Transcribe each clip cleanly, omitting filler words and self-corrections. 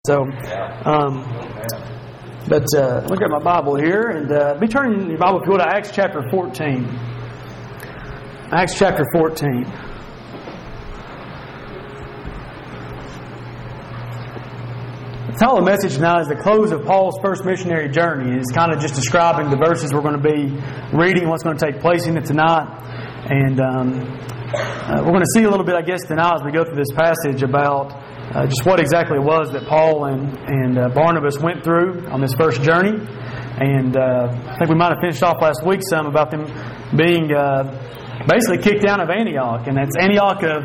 So, look at my Bible here, and be turning your Bible if you will to Acts chapter 14. Acts chapter 14. The title of the message now is the close of Paul's first missionary journey. It's kind of just describing the verses we're going to be reading, what's going to take place in it tonight. And we're going to see a little bit, I guess, tonight as we go through this passage about just what exactly it was that Paul and Barnabas went through on this first journey. And I think we might have finished off last week some about them being basically kicked out of Antioch. And that's Antioch of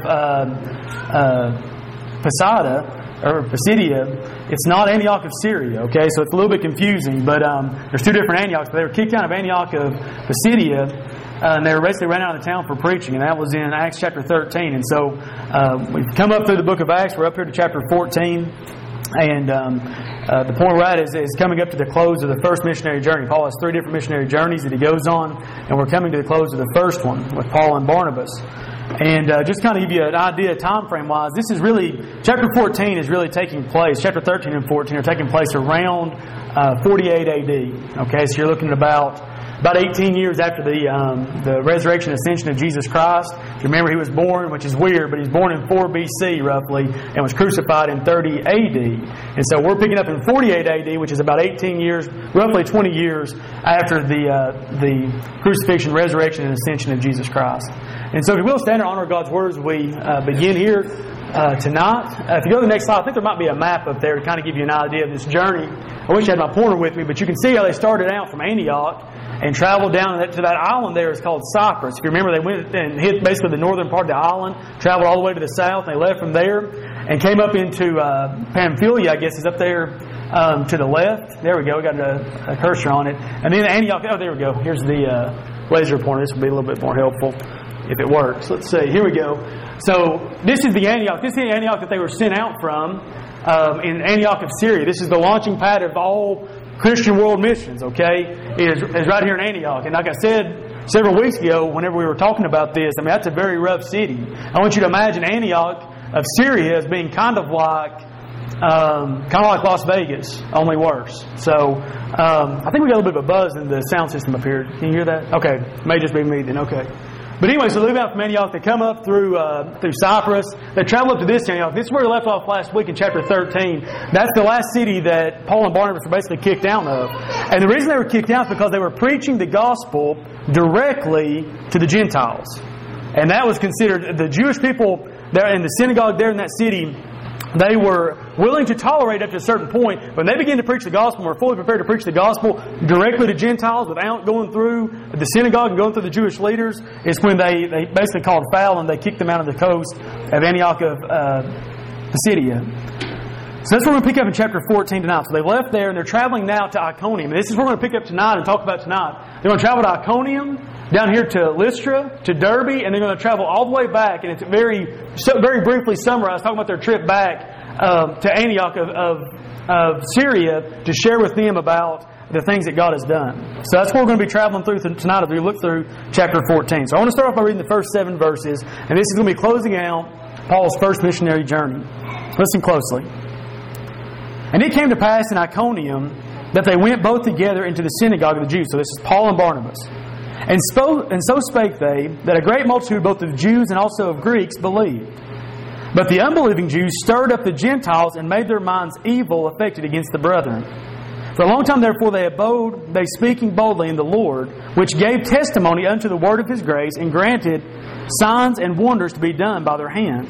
Pisidia. It's not Antioch of Syria, okay? So it's a little bit confusing, but there's two different Antiochs. But they were kicked out of Antioch of Pisidia, and they were basically ran out of the town for preaching, and that was in Acts chapter 13. And so we've come up through the book of Acts. We're up here to chapter 14, and the point we're at is coming up to the close of the first missionary journey. Paul has three different missionary journeys that he goes on, and we're coming to the close of the first one with Paul and Barnabas. And just kind of give you an idea time frame wise, this is really, chapter 14 is really taking place, chapter 13 and 14 are taking place around 48 AD. Okay, so you're looking at about 18 years after the resurrection and ascension of Jesus Christ. If you remember, he was born, which is weird, but he's born in 4 BC roughly, and was crucified in 30 AD. And so we're picking up in 48 AD, which is about 18 years, roughly 20 years after the crucifixion, resurrection, and ascension of Jesus Christ. And so if you will, stand and honor God's words, we begin here tonight. If you go to the next slide, I think there might be a map up there to kind of give you an idea of this journey. I wish I had my pointer with me, but you can see how they started out from Antioch and traveled down to that island there. It's called Cyprus. If you remember, they went and hit basically the northern part of the island, traveled all the way to the south, and they left from there and came up into Pamphylia, I guess is up there to the left. There we go. We got a cursor on it. And then Antioch. Oh, there we go. Here's the laser pointer. This will be a little bit more helpful if it works. Let's see. Here we go. So this is the Antioch. This is the Antioch that they were sent out from in Antioch of Syria. This is the launching pad of all Christian world missions, okay, is right here in Antioch. And like I said several weeks ago, whenever we were talking about this, I mean, that's a very rough city. I want you to imagine Antioch of Syria as being kind of like Las Vegas, only worse. So I think we got a little bit of a buzz in the sound system up here. Can you hear that? Okay, may just be me then. Okay. But anyway, so they leave out from Antioch. They come up through Cyprus. They travel up to this Antioch. This is where we left off last week in chapter 13. That's the last city that Paul and Barnabas were basically kicked out of. And the reason they were kicked out is because they were preaching the gospel directly to the Gentiles. And that was considered, the Jewish people there in the synagogue there in that city, they were willing to tolerate up to a certain point. When they began to preach the gospel and were fully prepared to preach the gospel directly to Gentiles without going through the synagogue and going through the Jewish leaders, is when they basically called foul and they kicked them out of the coast of Antioch of Pisidia. So that's what we're going to pick up in chapter 14 tonight. So they left there and they're traveling now to Iconium. And this is what we're going to pick up tonight and talk about tonight. They're going to travel to Iconium, down here to Lystra, to Derbe, and they're going to travel all the way back. And it's very briefly summarized, talking about their trip back to Antioch of Syria to share with them about the things that God has done. So that's what we're going to be traveling through tonight as we look through chapter 14. So I want to start off by reading the first 7 verses, and this is going to be closing out Paul's first missionary journey. Listen closely. And it came to pass in Iconium that they went both together into the synagogue of the Jews. So this is Paul and Barnabas. And so spake they, that a great multitude both of Jews and also of Greeks believed. But the unbelieving Jews stirred up the Gentiles and made their minds evil affected against the brethren. For a long time therefore they abode, they speaking boldly in the Lord, which gave testimony unto the word of His grace, and granted signs and wonders to be done by their hands.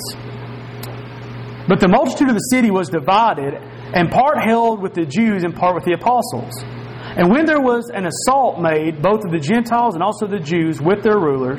But the multitude of the city was divided, and part held with the Jews and part with the apostles. And when there was an assault made, both of the Gentiles and also the Jews with their rulers,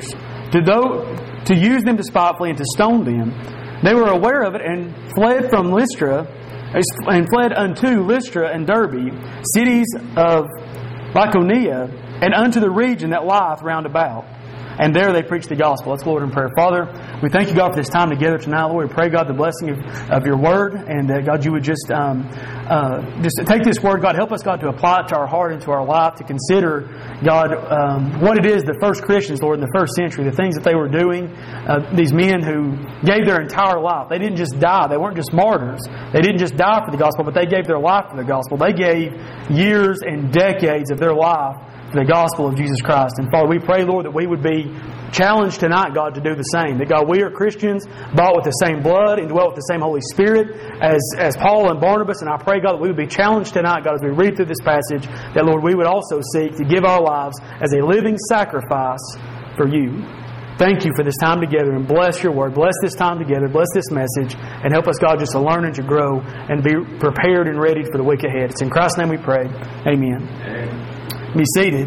to use them despitefully and to stone them, they were aware of it and fled from Lystra, and fled unto Lystra and Derbe, cities of Lycaonia, and unto the region that lieth round about. and there they preached the gospel. Let's go Lord in prayer. Father, we thank you, God, for this time together tonight, Lord. We pray, God, the blessing of your word, and that, God, you would just take this word, God, help us, God, to apply it to our heart and to our life, to consider, God, what it is the first Christians, Lord, in the first century, the things that they were doing, these men who gave their entire life. They didn't just die. They weren't just martyrs. They didn't just die for the gospel, but they gave their life for the gospel. They gave years and decades of their life for the gospel of Jesus Christ. And Father, we pray, Lord, that we would be challenged tonight, God, to do the same. That, God, we are Christians, bought with the same blood and dwelt with the same Holy Spirit as Paul and Barnabas. And I pray, God, that we would be challenged tonight, God, as we read through this passage, that, Lord, we would also seek to give our lives as a living sacrifice for you. Thank you for this time together, and bless your word. Bless this time together. Bless this message, and help us, God, just to learn and to grow and be prepared and ready for the week ahead. It's in Christ's name we pray. Amen. Be seated.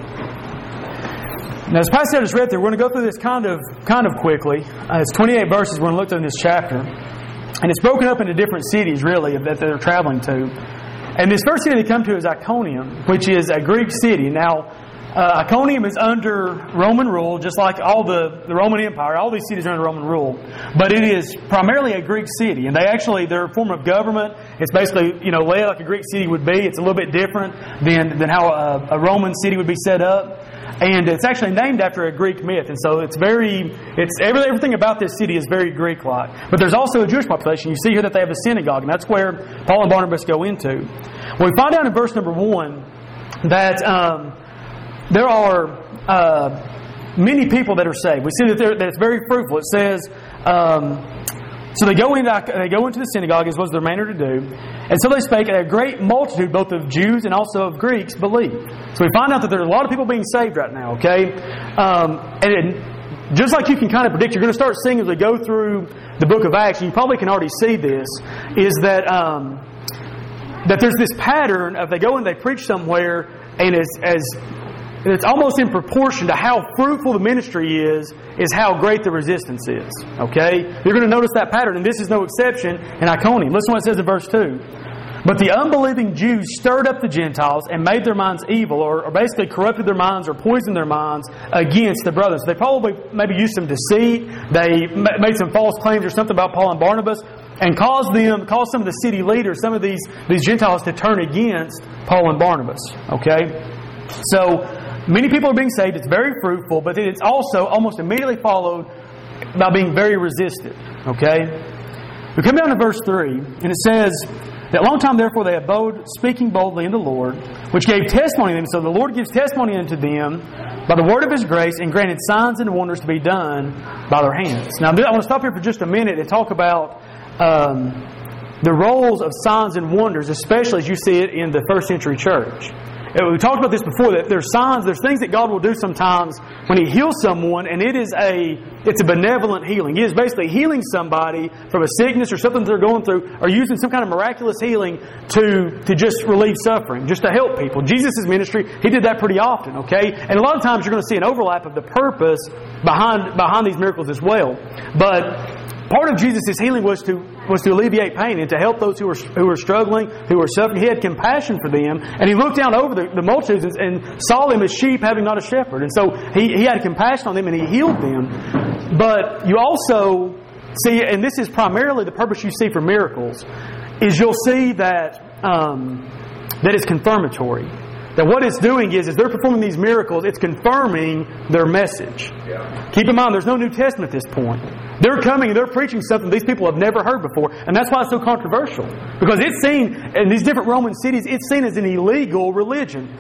Now, as Pastor just read through, we're going to go through this kind of quickly. It's 28 verses we're going to look through in this chapter. And it's broken up into different cities, really, that they're traveling to. And this first city they come to is Iconium, which is a Greek city. Now, Iconium is under Roman rule, just like all the Roman Empire. All these cities are under Roman rule. But it is primarily a Greek city. And their form of government, it's basically, led like a Greek city would be. It's a little bit different than how a Roman city would be set up. And it's actually named after a Greek myth. And so everything about this city is very Greek-like. But there's also a Jewish population. You see here that they have a synagogue. And that's where Paul and Barnabas go into. Well, we find out in verse number 1 that there are many people that are saved. We see that it's very fruitful. It says, so they go into the synagogue, as was their manner to do. And so they spake, and a great multitude, both of Jews and also of Greeks, believed. So we find out that there's a lot of people being saved right now, okay? And just like you can kind of predict, you're going to start seeing as we go through the book of Acts, and you probably can already see this, is that there's this pattern of they go and they preach somewhere, and it's almost in proportion to how fruitful the ministry is how great the resistance is. Okay? You're going to notice that pattern, and this is no exception in Iconium. Listen to what it says in verse 2. But the unbelieving Jews stirred up the Gentiles and made their minds evil, or basically corrupted their minds or poisoned their minds against the brothers. So they probably maybe used some deceit. They made some false claims or something about Paul and Barnabas, and caused some of the city leaders, some of these Gentiles, to turn against Paul and Barnabas. Okay? So many people are being saved. It's very fruitful, but it's also almost immediately followed by being very resisted. Okay? We come down to verse 3, and it says, that long time therefore they abode, speaking boldly in the Lord, which gave testimony to them. So the Lord gives testimony unto them by the word of His grace, and granted signs and wonders to be done by their hands. Now I want to stop here for just a minute and talk about the roles of signs and wonders, especially as you see it in the first century church. We talked about this before, that there's signs, there's things that God will do sometimes when He heals someone, and it's a benevolent healing. He is basically healing somebody from a sickness or something that they're going through, or using some kind of miraculous healing to just relieve suffering, just to help people. Jesus' ministry, He did that pretty often, okay? And a lot of times you're going to see an overlap of the purpose behind these miracles as well. But part of Jesus' healing was to alleviate pain and to help those who were struggling, who were suffering. He had compassion for them, and He looked down over the multitudes and saw them as sheep having not a shepherd. And so He had compassion on them, and He healed them. But you also see, and this is primarily the purpose you see for miracles, is you'll see that it's confirmatory. That what it's doing is they're performing these miracles, it's confirming their message. Yeah. Keep in mind, there's no New Testament at this point. They're coming and they're preaching something these people have never heard before. And that's why it's so controversial. Because it's seen, in these different Roman cities, it's seen as an illegal religion.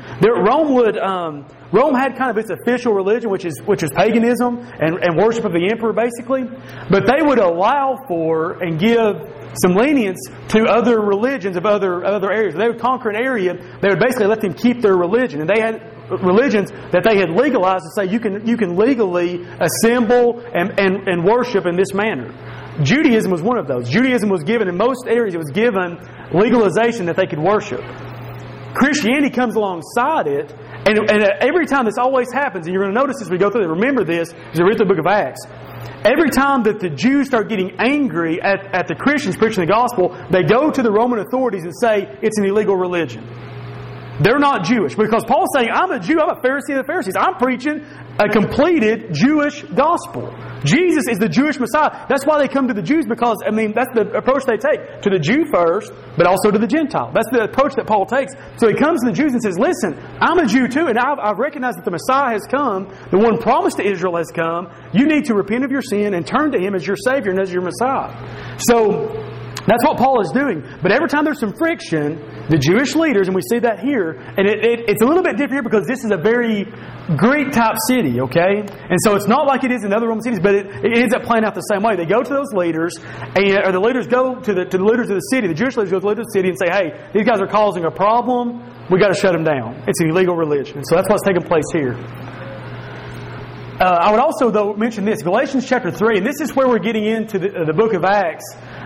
Rome had kind of its official religion, which is paganism and worship of the emperor, basically. But they would allow for and give some lenience to other religions of other areas. They would conquer an area, they would basically let them keep their religion. And they had religions that they had legalized to say you can legally assemble and worship in this manner. Judaism was one of those. Judaism was given, in most areas, it was given legalization that they could worship. Christianity comes alongside it, and every time this always happens, and you're going to notice as we go through it, remember this, as we read the book of Acts, every time that the Jews start getting angry at the Christians preaching the gospel, they go to the Roman authorities and say, it's an illegal religion. they're not Jewish. Because Paul's saying, I'm a Jew, I'm a Pharisee of the Pharisees. I'm preaching a completed Jewish gospel. Jesus is the Jewish Messiah. That's why they come to the Jews, because, that's the approach they take. To the Jew first, but also to the Gentile. That's the approach that Paul takes. So he comes to the Jews and says, listen, I'm a Jew too, and I've recognized that the Messiah has come. The one promised to Israel has come. You need to repent of your sin and turn to Him as your Savior and as your Messiah. So that's what Paul is doing. But every time there's some friction, the Jewish leaders, and we see that here, and it's a little bit different here because this is a very Greek-type city, okay? And so it's not like it is in other Roman cities, but it ends up playing out the same way. They go to those leaders, or the leaders go to the leaders of the city. The Jewish leaders go to the leaders of the city and say, hey, these guys are causing a problem. We've got to shut them down. It's an illegal religion. And so that's what's taking place here. I would also, though, mention this. Galatians chapter 3, and this is where we're getting into the book of Acts,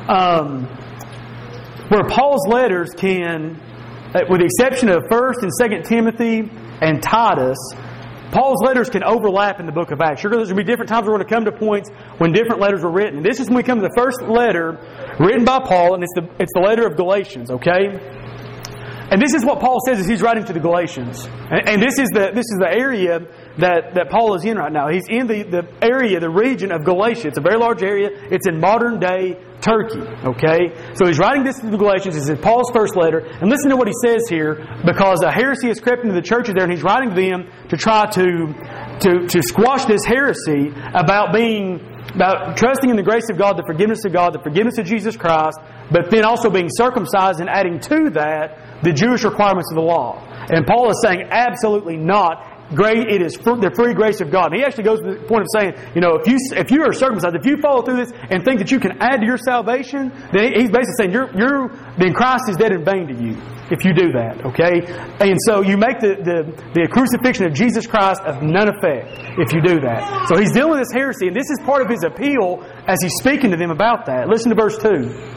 where Paul's letters can, with the exception of 1 and 2 Timothy and Titus, Paul's letters can overlap in the book of Acts. There's going to be different times we're going to come to points when different letters were written. And this is when we come to the first letter written by Paul, and it's the letter of Galatians, okay? And this is what Paul says as he's writing to the Galatians. And this is the area that Paul is in right now. He's in the area, the region of Galatia. It's a very large area. It's in modern day Turkey. Okay? So he's writing this to the Galatians. This is Paul's first letter. And listen to what he says here, because a heresy has crept into the churches there, and he's writing to them to try to squash this heresy about trusting in the grace of God, the forgiveness of Jesus Christ, but then also being circumcised and adding to that the Jewish requirements of the law. And Paul is saying absolutely not. It is the free grace of God. And he actually goes to the point of saying, if you are circumcised, if you follow through this and think that you can add to your salvation, then he's basically saying then Christ is dead in vain to you if you do that. Okay, and so you make the crucifixion of Jesus Christ of none effect if you do that. So he's dealing with this heresy, and this is part of his appeal as he's speaking to them about that. Listen to verse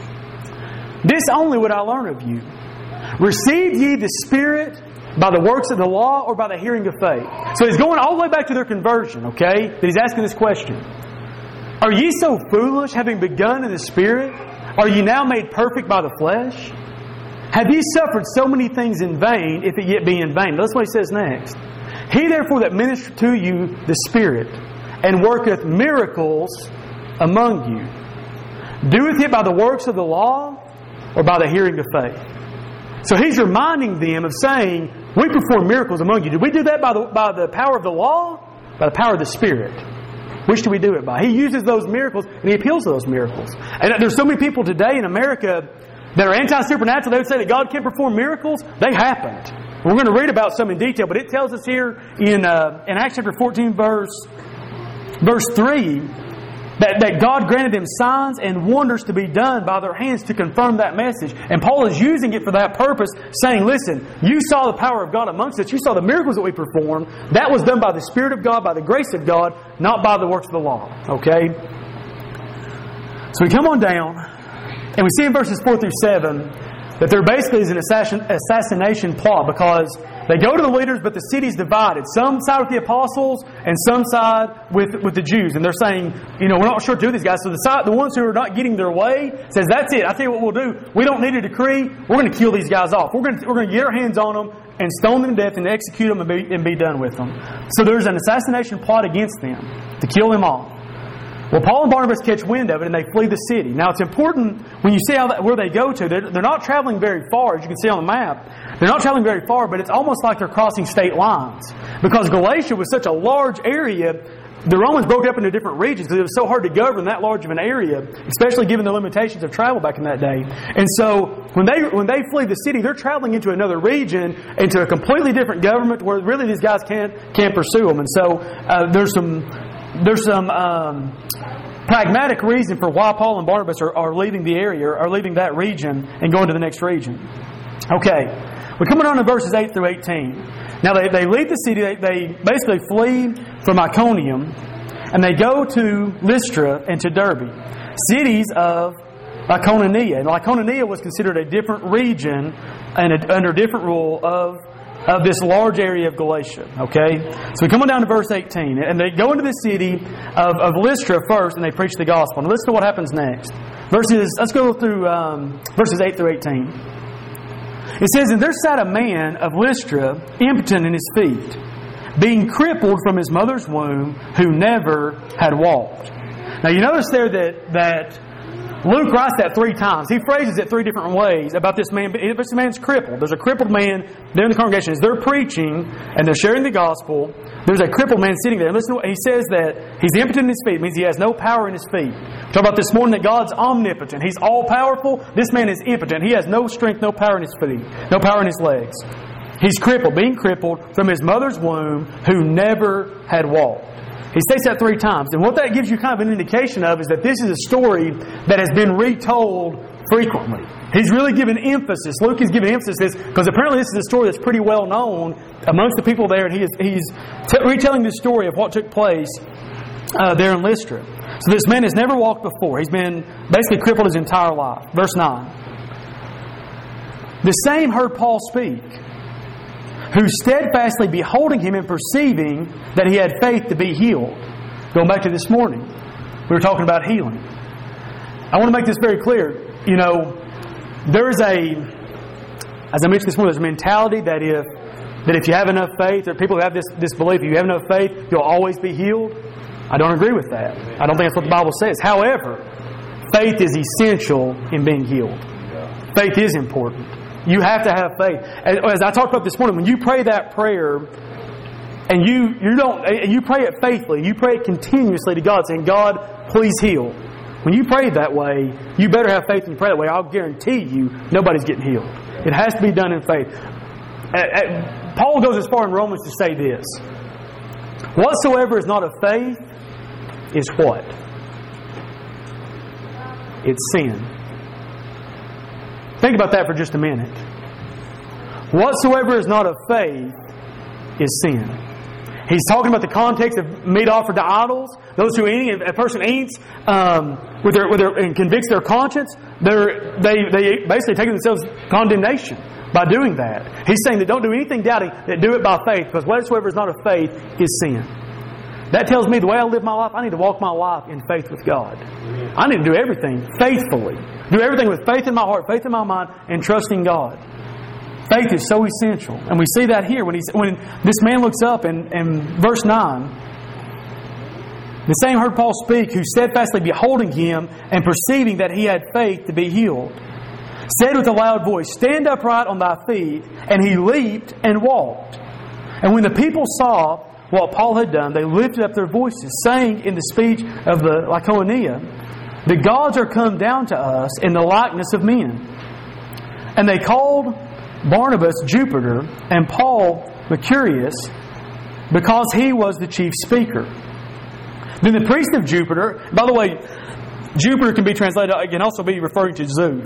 2. This only would I learn of you. Received ye the Spirit by the works of the law or by the hearing of faith? So he's going all the way back to their conversion, okay? But he's asking this question. Are ye so foolish, having begun in the Spirit? Are ye now made perfect by the flesh? Have ye suffered so many things in vain, if it yet be in vain? That's what he says next. He therefore that ministereth to you the Spirit, and worketh miracles among you, doeth it by the works of the law or by the hearing of faith? So he's reminding them of saying, we perform miracles among you. Did we do that by the power of the law? By the power of the Spirit. Which do we do it by? He uses those miracles, and he appeals to those miracles. And there's so many people today in America that are anti-supernatural. They would say that God can't perform miracles. They happened. We're going to read about some in detail, but it tells us here in Acts chapter 14, verse 3, that God granted them signs and wonders to be done by their hands to confirm that message. And Paul is using it for that purpose, saying, listen, you saw the power of God amongst us. You saw the miracles that we performed. That was done by the Spirit of God, by the grace of God, not by the works of the law. Okay? So we come on down, and we see in verses 4 through 7 that there basically is an assassination plot, because they go to the leaders, but the city's divided. Some side with the apostles, and some side with the Jews. And they're saying, we're not sure to do these guys. So the ones who are not getting their way says, that's it. I tell you what we'll do. We don't need a decree. We're going to kill these guys off. We're going to get our hands on them and stone them to death and execute them and be done with them. So there's an assassination plot against them to kill them off. Well, Paul and Barnabas catch wind of it, and they flee the city. Now, it's important when you see where they go to. They're not traveling very far, as you can see on the map. They're not traveling very far, but it's almost like they're crossing state lines. Because Galatia was such a large area, the Romans broke it up into different regions because it was so hard to govern that large of an area, especially given the limitations of travel back in that day. And so, when they flee the city, they're traveling into another region, into a completely different government, where really these guys can't pursue them. And so, there's some pragmatic reason for why Paul and Barnabas are leaving the area, are leaving that region and going to the next region. Okay, we're coming on to verses 8 through 18. Now they leave the city, they basically flee from Iconium, and they go to Lystra and to Derbe, cities of Lycaonia. And Lycaonia was considered a different region and under different rule of this large area of Galatia. Okay? So we come on down to verse 18. And they go into the city of Lystra first, and they preach the gospel. And listen to what happens next. Let's go through verses 8 through 18. It says, "And there sat a man of Lystra, impotent in his feet, being crippled from his mother's womb, who never had walked." Now you notice there that Luke writes that 3 times. He phrases it 3 different ways about this man. This man's crippled. There's a crippled man there in the congregation. As they're preaching and they're sharing the gospel, there's a crippled man sitting there. And listen to what he says, that he's impotent in his feet. It means he has no power in his feet. We talked about this morning that God's omnipotent. He's all-powerful. This man is impotent. He has no strength, no power in his feet, no power in his legs. He's crippled, being crippled from his mother's womb, who never had walked. He states that 3 times. And what that gives you kind of an indication of is that this is a story that has been retold frequently. He's really given emphasis. Luke is giving emphasis to this because apparently this is a story that's pretty well known amongst the people there. And he's retelling the story of what took place there in Lystra. So this man has never walked before. He's been basically crippled his entire life. Verse 9. "The same heard Paul speak, who steadfastly beholding him and perceiving that he had faith to be healed." Going back to this morning, we were talking about healing. I want to make this very clear. There's as I mentioned this morning, there's a mentality that if you have enough faith, or people who have this belief, if you have enough faith, you'll always be healed. I don't agree with that. I don't think that's what the Bible says. However, faith is essential in being healed. Faith is important. You have to have faith. As I talked about this morning, when you pray that prayer and you pray it faithfully, you pray it continuously to God, saying, "God, please heal." When you pray that way, you better have faith and you pray that way. I'll guarantee you, nobody's getting healed. It has to be done in faith. Paul goes as far in Romans to say this: "Whatsoever is not of faith is what? It's sin." Think about that for just a minute. Whatsoever is not of faith is sin. He's talking about the context of meat offered to idols. Those who eat, if a person eats and convicts their conscience, they basically take themselves condemnation by doing that. He's saying that don't do anything doubting, that do it by faith, because whatsoever is not of faith is sin. That tells me the way I live my life, I need to walk my life in faith with God. I need to do everything faithfully. Do everything with faith in my heart, faith in my mind, and trusting God. Faith is so essential. And we see that here when this man looks up in verse 9. "The same heard Paul speak, who steadfastly beholding him and perceiving that he had faith to be healed, said with a loud voice, Stand upright on thy feet. And he leaped and walked. And when the people saw what Paul had done, they lifted up their voices, saying in the speech of the Lycaonia, The gods are come down to us in the likeness of men. And they called Barnabas Jupiter and Paul Mercurius, because he was the chief speaker. Then the priest of Jupiter, by the way, Jupiter can be translated, can also be referring to Zeus.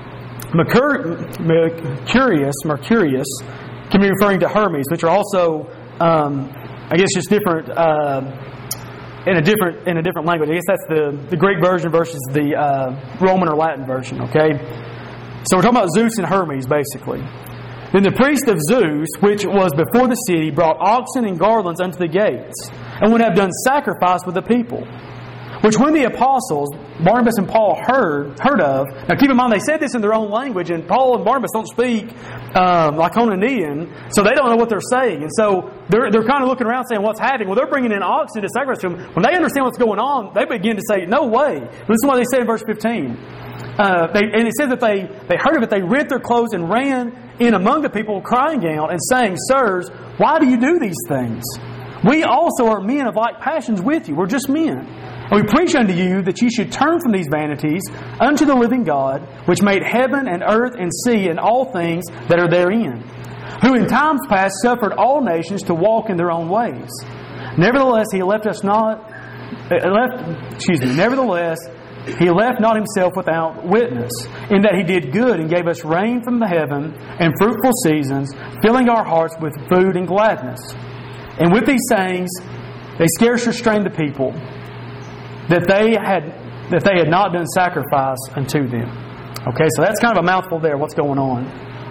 Mercurius can be referring to Hermes, which are also, just different in a different language. I guess that's the Greek version versus the Roman or Latin version. Okay, so we're talking about Zeus and Hermes, basically. Then the priest of Zeus, which was before the city, brought oxen and garlands unto the gates, and would have done sacrifice with the people. Which when the apostles, Barnabas and Paul, heard of, now keep in mind they said this in their own language, and Paul and Barnabas don't speak Lycaonian, so they don't know what they're saying. And so they're kind of looking around saying, what's happening? Well, they're bringing in oxen to sacrifice to them. When they understand what's going on, they begin to say, no way. Listen to what they say in verse 15. And it says that they heard of it, they rent their clothes and ran in among the people, crying out and saying, Sirs, why do you do these things? We also are men of like passions with you. We're just men. And we preach unto you that ye should turn from these vanities unto the living God, which made heaven and earth and sea and all things that are therein, who in times past suffered all nations to walk in their own ways. Nevertheless, He left not Himself without witness, in that He did good and gave us rain from the heaven and fruitful seasons, filling our hearts with food and gladness. And with these sayings, they scarce restrained the people, that they had not done sacrifice unto them. Okay, so that's kind of a mouthful there. What's going on?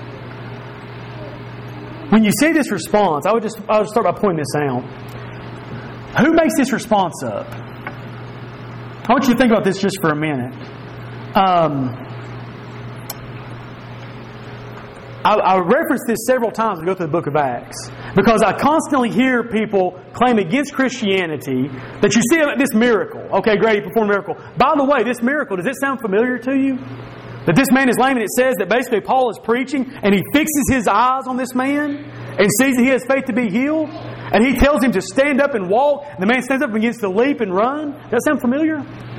When you see this response, I would start by pointing this out. Who makes this response up? I want you to think about this just for a minute. I reference this several times when we go through the book of Acts, because I constantly hear people claim against Christianity that you see this miracle. Okay, great, he performed a miracle. By the way, this miracle, does it sound familiar to you? That this man is lame, and it says that basically Paul is preaching and he fixes his eyes on this man and sees that he has faith to be healed, and he tells him to stand up and walk, and the man stands up and begins to leap and run. Does that sound familiar?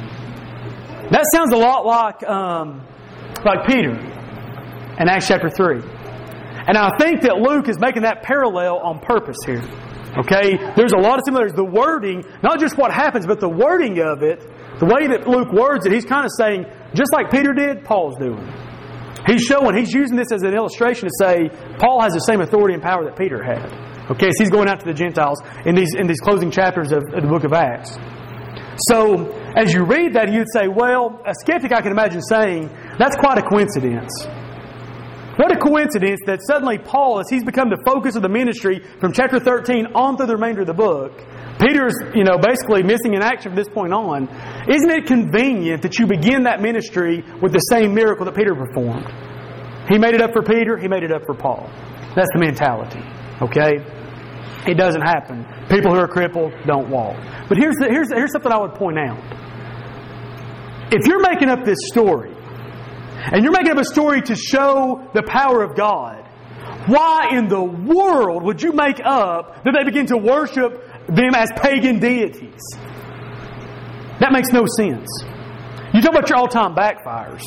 That sounds a lot like Peter in Acts chapter 3. And I think that Luke is making that parallel on purpose here. Okay? There's a lot of similarities. The wording, not just what happens, but the wording of it, the way that Luke words it, he's kind of saying, just like Peter did, Paul's doing. He's using this as an illustration to say, Paul has the same authority and power that Peter had. Okay, so he's going out to the Gentiles in these closing chapters of the book of Acts. So, as you read that, you'd say, well, a skeptic I can imagine saying, that's quite a coincidence. What a coincidence that suddenly Paul, as he's become the focus of the ministry from chapter 13 on through the remainder of the book, Peter's, basically missing in action from this point on. Isn't it convenient that you begin that ministry with the same miracle that Peter performed? He made it up for Peter, he made it up for Paul. That's the mentality. Okay? It doesn't happen. People who are crippled don't walk. But here's something I would point out. If you're making up this story, and you're making up a story to show the power of God, why in the world would you make up that they begin to worship them as pagan deities? That makes no sense. You talk about your all-time backfires.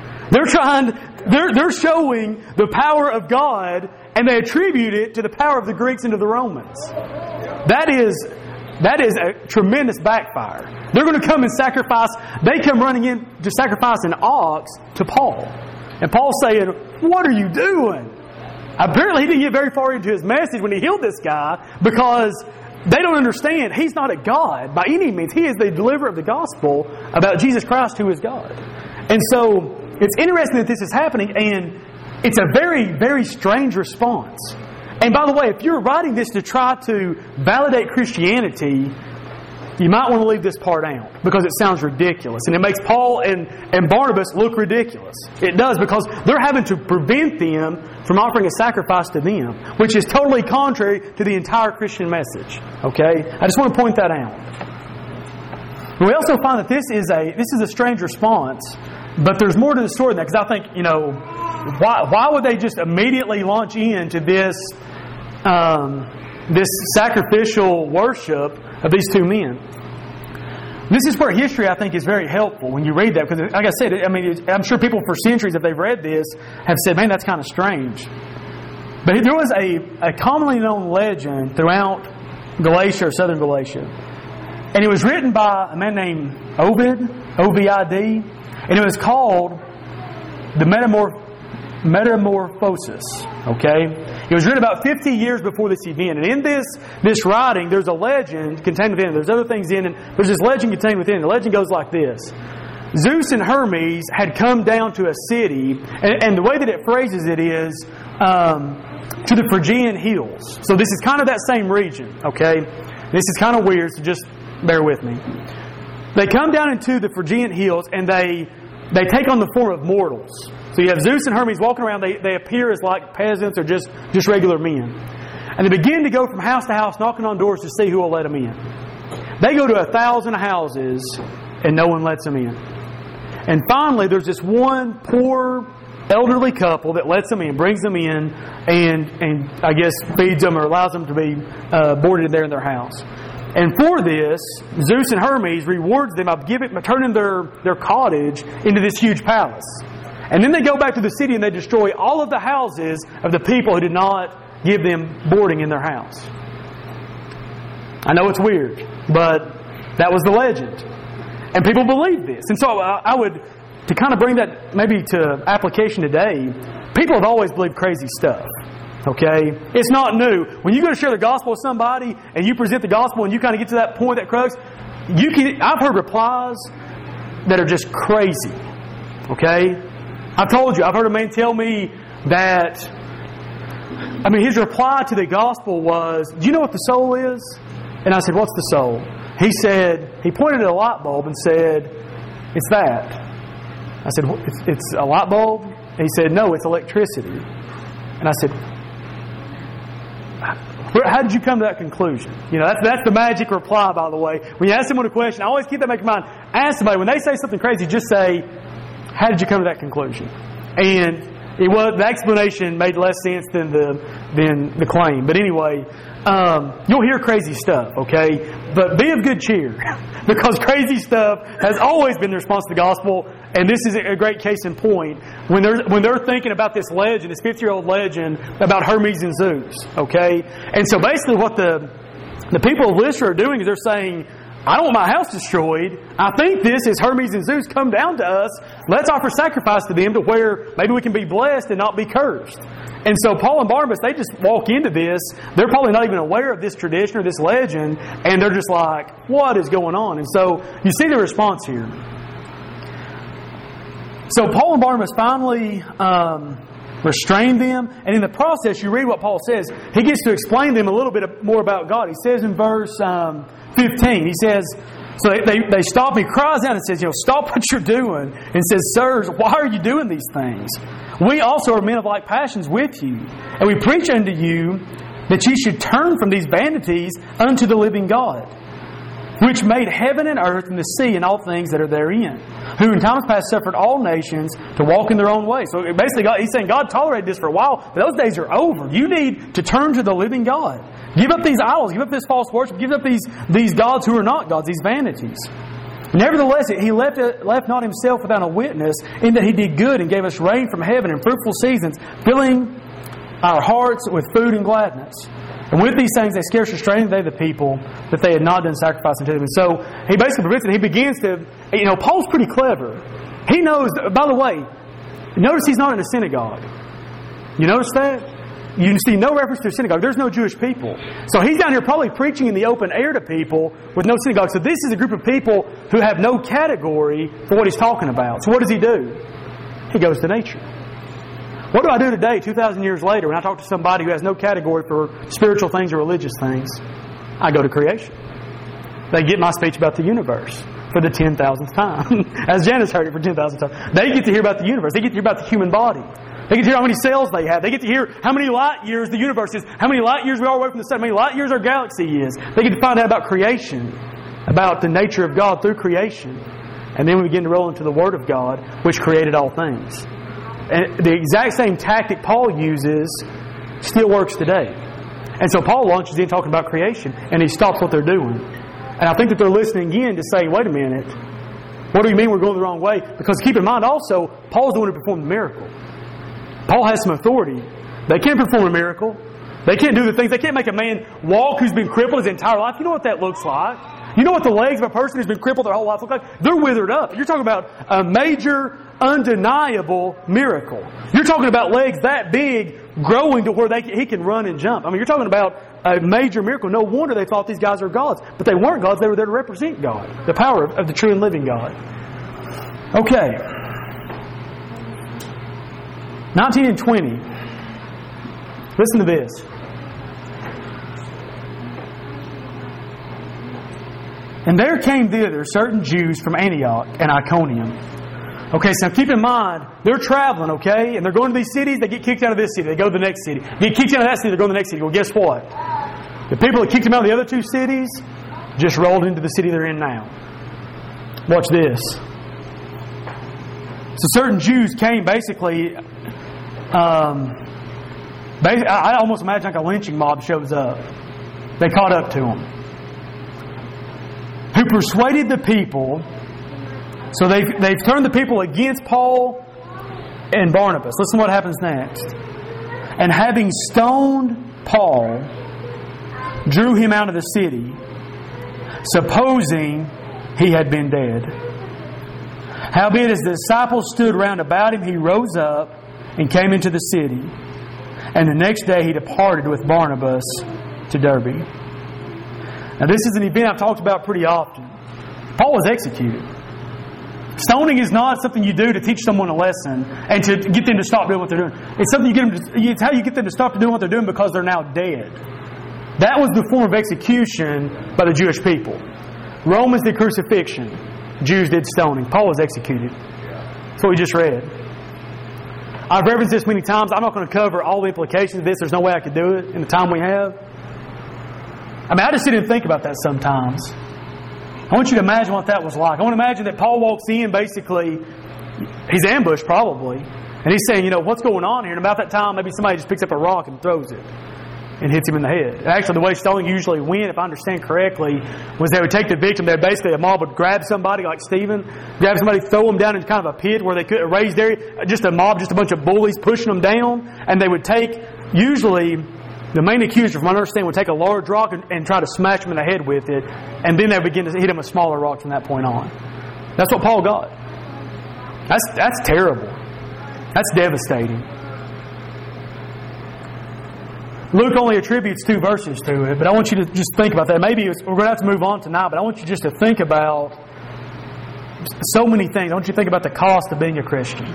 They're showing the power of God, and they attribute it to the power of the Greeks and to the Romans. That is a tremendous backfire. They're going to come and sacrifice. They come running in to sacrifice an ox to Paul. And Paul's saying, what are you doing? Apparently he didn't get very far into his message when he healed this guy, because they don't understand he's not a God by any means. He is the deliverer of the gospel about Jesus Christ, who is God. And so it's interesting that this is happening, and it's a very, very strange response. And by the way, if you're writing this to try to validate Christianity, you might want to leave this part out, because it sounds ridiculous. And it makes Paul and Barnabas look ridiculous. It does, because they're having to prevent them from offering a sacrifice to them, which is totally contrary to the entire Christian message. Okay? I just want to point that out. We also find that this is a strange response, but there's more to the story than that, because I think, why would they just immediately launch into this sacrificial worship of these two men? This is where history, I think, is very helpful when you read that, because, like I said, I'm sure people for centuries, if they've read this, have said, man, that's kind of strange. But there was a commonly known legend throughout Galatia, or southern Galatia, and it was written by a man named Ovid, O-V-I-D, and it was called the Metamorphosis. Okay? It was written about 50 years before this event. And in this writing, there's a legend contained within it. There's other things in it. There's this legend contained within it. The legend goes like this. Zeus and Hermes had come down to a city, and the way that it phrases it is to the Phrygian hills. So this is kind of that same region. Okay? This is kind of weird, so just bear with me. They come down into the Phrygian hills, and they take on the form of mortals. So you have Zeus and Hermes walking around. They appear as like peasants or just regular men. And they begin to go from house to house, knocking on doors to see who will let them in. They go to 1,000 houses, and no one lets them in. And finally, there's this one poor elderly couple that lets them in, brings them in, and I guess feeds them or allows them to be boarded there in their house. And for this, Zeus and Hermes rewards them by turning their cottage into this huge palace. And then they go back to the city and they destroy all of the houses of the people who did not give them boarding in their house. I know it's weird, but that was the legend. And people believe this. And so I would, to kind of bring that maybe to application today, people have always believed crazy stuff. Okay? It's not new. When you go to share the gospel with somebody and you present the gospel and you kind of get to that point, that crux, I've heard replies that are just crazy. Okay? I've told you, I've heard a man tell me that, his reply to the gospel was, do you know what the soul is? And I said, what's the soul? He pointed at a light bulb and said, it's that. I said, it's a light bulb? And he said, no, it's electricity. And I said, how did you come to that conclusion? That's the magic reply, by the way. When you ask someone a question, I always keep that in my mind. Ask somebody, when they say something crazy, just say, how did you come to that conclusion? And the explanation made less sense than the claim. But anyway, you'll hear crazy stuff, okay? But be of good cheer, because crazy stuff has always been the response to the gospel, and this is a great case in point. When they're thinking about this legend, this 50-year-old legend about Hermes and Zeus, okay? And so basically what the people of Lystra are doing is they're saying, I don't want my house destroyed. I think this is Hermes and Zeus come down to us. Let's offer sacrifice to them to where maybe we can be blessed and not be cursed. And so Paul and Barnabas, they just walk into this. They're probably not even aware of this tradition or this legend. And they're just like, what is going on? And so you see the response here. So Paul and Barnabas finally restrain them. And in the process, you read what Paul says. He gets to explain to them a little bit more about God. He says in verse 15, he says, so they stop. He cries out and says, stop what you're doing. And says, sirs, why are you doing these things? We also are men of like passions with you. And we preach unto you that ye should turn from these vanities unto the living God, which made heaven and earth and the sea and all things that are therein, who in times past suffered all nations to walk in their own way. So basically, he's saying God tolerated this for a while, but those days are over. You need to turn to the living God. Give up these idols. Give up this false worship. Give up these gods who are not gods, these vanities. Nevertheless, He left not Himself without a witness, in that He did good and gave us rain from heaven and fruitful seasons, filling our hearts with food and gladness. And with these things they scarce restrained they the people, that they had not done sacrifice unto them. And so he basically prevents it. He begins to, Paul's pretty clever. He knows, by the way, notice he's not in a synagogue. You notice that? You see no reference to a synagogue. There's no Jewish people. So he's down here probably preaching in the open air to people with no synagogue. So this is a group of people who have no category for what he's talking about. So what does he do? He goes to nature. What do I do today, 2,000 years later, when I talk to somebody who has no category for spiritual things or religious things? I go to creation. They get my speech about the universe for the 10,000th time. As Janice heard it for 10,000 times. They get to hear about the universe. They get to hear about the human body. They get to hear how many cells they have. They get to hear how many light years the universe is, how many light years we are away from the sun, how many light years our galaxy is. They get to find out about creation, about the nature of God through creation. And then we begin to roll into the Word of God, which created all things. And the exact same tactic Paul uses still works today. And so Paul launches in talking about creation, and he stops what they're doing. And I think that they're listening in to say, wait a minute, what do you mean we're going the wrong way? Because keep in mind also, Paul's the one who performed the miracle. Paul has some authority. They can't perform a miracle. They can't do the things. They can't make a man walk who's been crippled his entire life. You know what that looks like. You know what the legs of a person who's been crippled their whole life look like? They're withered up. You're talking about a major, undeniable miracle. You're talking about legs that big growing to where he can run and jump. I mean, you're talking about a major miracle. No wonder they thought these guys are gods. But they weren't gods. They were there to represent God. The power of the true and living God. Okay. 19 and 20. Listen to this. And there came thither certain Jews from Antioch and Iconium. Okay, so keep in mind, they're traveling, okay? And they're going to these cities, they get kicked out of this city, they go to the next city. Get kicked out of that city, they go to the next city. Well, guess what? The people that kicked them out of the other two cities just rolled into the city they're in now. Watch this. So certain Jews came basically... I almost imagine like a lynching mob shows up. They caught up to them. Who persuaded the people. So they've turned the people against Paul and Barnabas. Listen to what happens next. And having stoned Paul, drew him out of the city, supposing he had been dead. Howbeit as the disciples stood round about him, he rose up and came into the city. And the next day he departed with Barnabas to Derbe. Now this is an event I've talked about pretty often. Paul was executed. Stoning is not something you do to teach someone a lesson and to get them to stop doing what they're doing. It's something it's how you get them to stop doing what they're doing because they're now dead. That was the form of execution by the Jewish people. Romans did crucifixion. Jews did stoning. Paul was executed. That's what we just read. I've referenced this many times. I'm not going to cover all the implications of this. There's no way I could do it in the time we have. I mean, I just sit and think about that sometimes. I want you to imagine what that was like. I want to imagine that Paul walks in, basically, he's ambushed probably, and he's saying, what's going on here? And about that time, maybe somebody just picks up a rock and throws it and hits him in the head. Actually, the way stoning usually went, if I understand correctly, was they would take the victim. They'd basically, a mob would grab somebody like Stephen, grab somebody, throw them down in kind of a pit where they couldn't raise their, just a mob, just a bunch of bullies pushing them down, and they would take, usually, the main accuser, from what I understand, would take a large rock and try to smash him in the head with it, and then they would begin to hit him with smaller rocks from that point on. That's what Paul got. That's terrible. That's devastating. Luke only attributes 2 verses to it, but I want you to just think about that. Maybe we're going to have to move on tonight, but I want you just to think about so many things. I want you to think about the cost of being a Christian.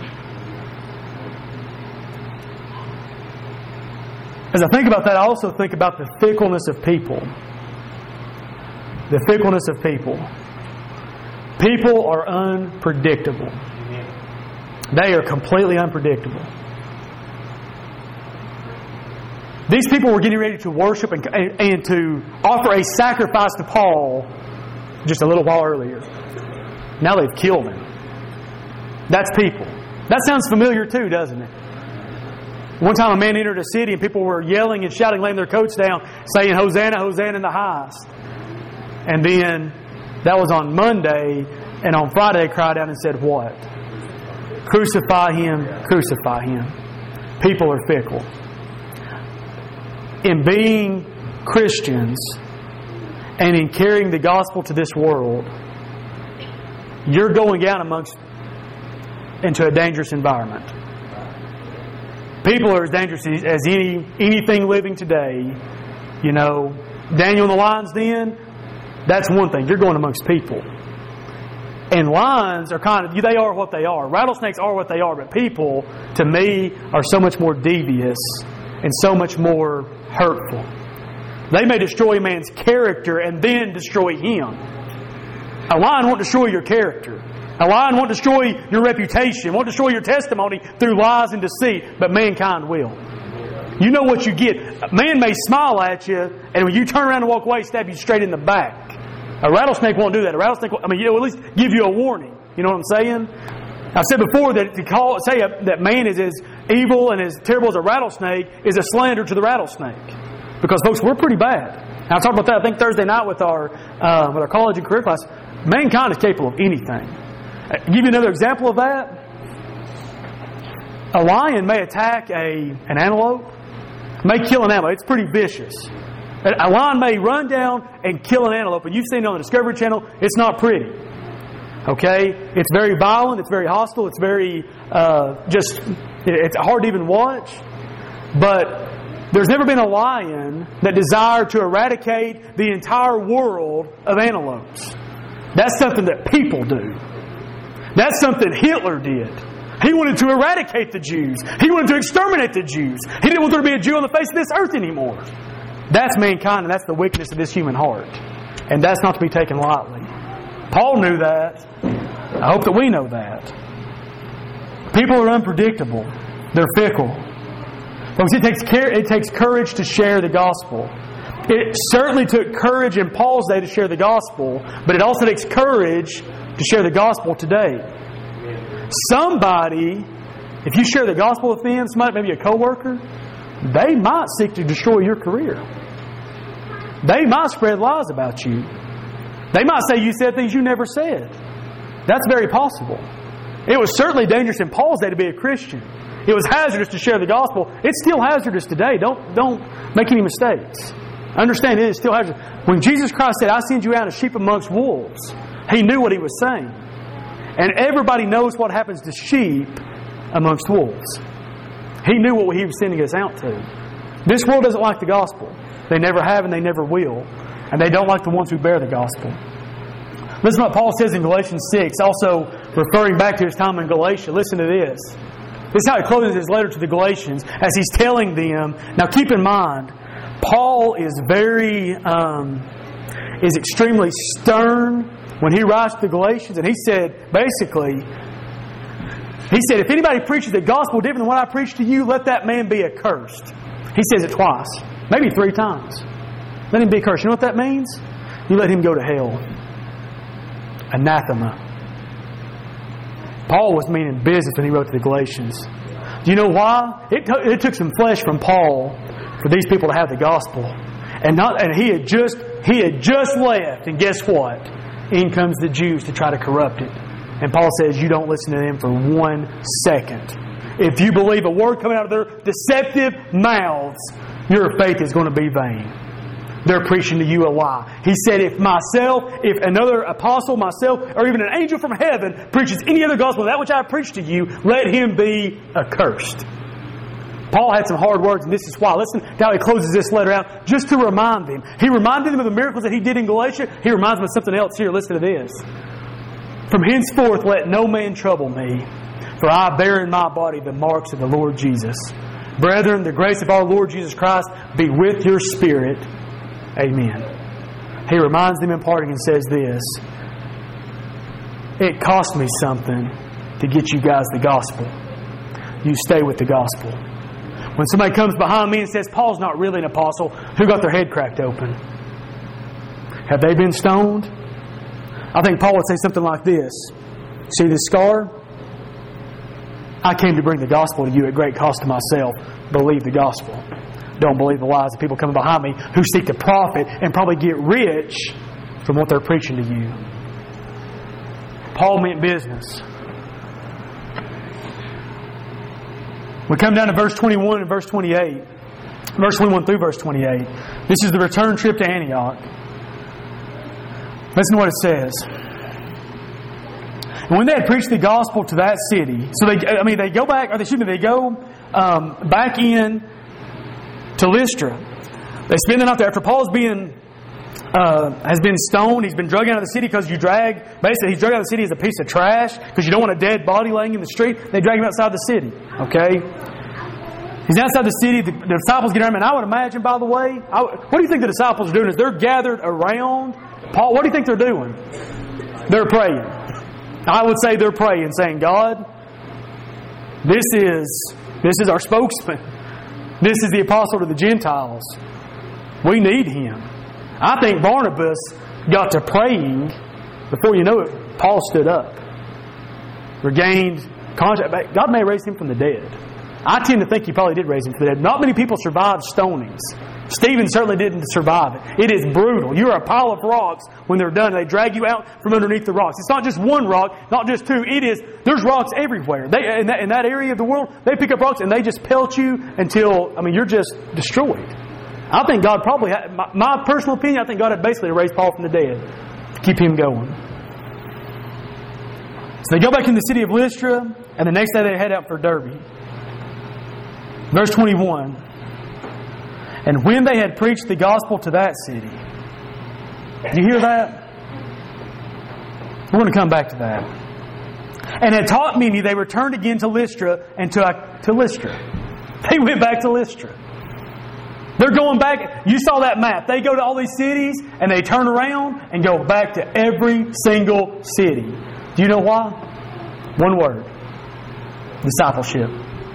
As I think about that, I also think about the fickleness of people. The fickleness of people. People are unpredictable. They are completely unpredictable. These people were getting ready to worship and to offer a sacrifice to Paul just a little while earlier. Now they've killed him. That's people. That sounds familiar too, doesn't it? One time a man entered a city and people were yelling and shouting, laying their coats down, saying, Hosanna, Hosanna in the highest. And then that was on Monday, and on Friday they cried out and said, what? Crucify Him, crucify Him. People are fickle. In being Christians and in carrying the gospel to this world, you're going out into a dangerous environment. People are as dangerous as anything living today. Daniel in the lion's den, that's one thing. You're going amongst people. And lions are they are what they are. Rattlesnakes are what they are, but people, to me, are so much more devious and so much more hurtful. They may destroy a man's character and then destroy him. A lion won't destroy your character. A lion won't destroy your reputation, won't destroy your testimony through lies and deceit, but mankind will. You know what you get. Man may smile at you, and when you turn around and walk away, stab you straight in the back. A rattlesnake won't do that. A rattlesnake, it'll at least give you a warning. You know what I'm saying? I've said before that to say that man is as evil and as terrible as a rattlesnake is a slander to the rattlesnake. Because, folks, we're pretty bad. Now, I talked about that, I think, Thursday night with our college and career class. Mankind is capable of anything. I'll give you another example of that. A lion may attack an antelope, may kill an antelope. It's pretty vicious. A lion may run down and kill an antelope, and you've seen it on the Discovery Channel. It's not pretty. Okay? It's very violent. It's very hostile. It's very it's hard to even watch. But there's never been a lion that desired to eradicate the entire world of antelopes. That's something that people do. That's something Hitler did. He wanted to eradicate the Jews. He wanted to exterminate the Jews. He didn't want there to be a Jew on the face of this earth anymore. That's mankind, and that's the weakness of this human heart. And that's not to be taken lightly. Paul knew that. I hope that we know that. People are unpredictable. They're fickle. Folks, it takes courage to share the gospel. It certainly took courage in Paul's day to share the gospel, but it also takes courage to share the gospel today. Somebody, if you share the gospel with them, somebody, maybe a coworker, they might seek to destroy your career. They might spread lies about you. They might say you said things you never said. That's very possible. It was certainly dangerous in Paul's day to be a Christian. It was hazardous to share the gospel. It's still hazardous today. Don't make any mistakes. Understand, it is still hazardous. When Jesus Christ said, I send you out as sheep amongst wolves, He knew what He was saying. And everybody knows what happens to sheep amongst wolves. He knew what He was sending us out to. This world doesn't like the gospel. They never have and they never will. And they don't like the ones who bear the gospel. Listen to what Paul says in Galatians 6, also referring back to his time in Galatia. Listen to this. This is how he closes his letter to the Galatians as he's telling them. Now keep in mind, Paul is extremely stern when he writes to the Galatians. And he said, basically, He said, if anybody preaches the gospel different than what I preach to you, let that man be accursed. He says it twice, maybe 3 times. Let him be accursed. You know what that means? You let him go to hell. Anathema. Paul was meaning business when he wrote to the Galatians. Do you know why? It took some flesh from Paul for these people to have the gospel. And he had just left, and guess what? In comes the Jews to try to corrupt it. And Paul says, you don't listen to them for 1 second. If you believe a word coming out of their deceptive mouths, your faith is going to be vain. They're preaching to you a lie. He said, if another apostle, myself, or even an angel from heaven preaches any other gospel than that which I preach to you, let him be accursed. Paul had some hard words, and this is why. Listen to how he closes this letter out, just to remind them. He reminded them of the miracles that he did in Galatia. He reminds them of something else here. Listen to this. From henceforth let no man trouble me, for I bear in my body the marks of the Lord Jesus. Brethren, the grace of our Lord Jesus Christ be with your spirit. Amen. He reminds them in parting and says this. It cost me something to get you guys the gospel. You stay with the gospel. When somebody comes behind me and says, Paul's not really an apostle, who got their head cracked open? Have they been stoned? I think Paul would say something like this. See this scar? I came to bring the gospel to you at great cost to myself. Believe the gospel. Don't believe the lies of people coming behind me who seek to profit and probably get rich from what they're preaching to you. Paul meant business. We come down to verse 21 and verse 28. Verse 21 through verse 28. This is the return trip to Antioch. Listen to what it says. And when they had preached the gospel to that city, so they go back in to Lystra. They spend the night there after Paul's has been stoned. He's been dragged out of the city because he's dragged out of the city as a piece of trash because you don't want a dead body laying in the street. They drag him outside the city. Okay? He's outside the city. The disciples get around him. And I would imagine, by the way, what do you think the disciples are doing? Is they're gathered around Paul? What do you think they're doing? They're praying. I would say they're praying, saying, God, this is our spokesman. This is the apostle to the Gentiles. We need him. I think Barnabas got to praying. Before you know it, Paul stood up. Regained contact. God may raise him from the dead. I tend to think he probably did raise him from the dead. Not many people survived stonings. Stephen certainly didn't survive it. It is brutal. You're a pile of rocks when they're done. They drag you out from underneath the rocks. It's not just one rock, not just two. There's rocks everywhere. In that area of the world, they pick up rocks and they just pelt you until, you're just destroyed. I think God probably had, my personal opinion, I think God had basically raised Paul from the dead to keep him going. So they go back in the city of Lystra, and the next day they head out for Derbe. Verse 21. And when they had preached the gospel to that city. Did you hear that? We're going to come back to that. And had taught many, they returned again to Lystra and to Lystra. They went back to Lystra. They're going back. You saw that map. They go to all these cities and they turn around and go back to every single city. Do you know why? One word. Discipleship.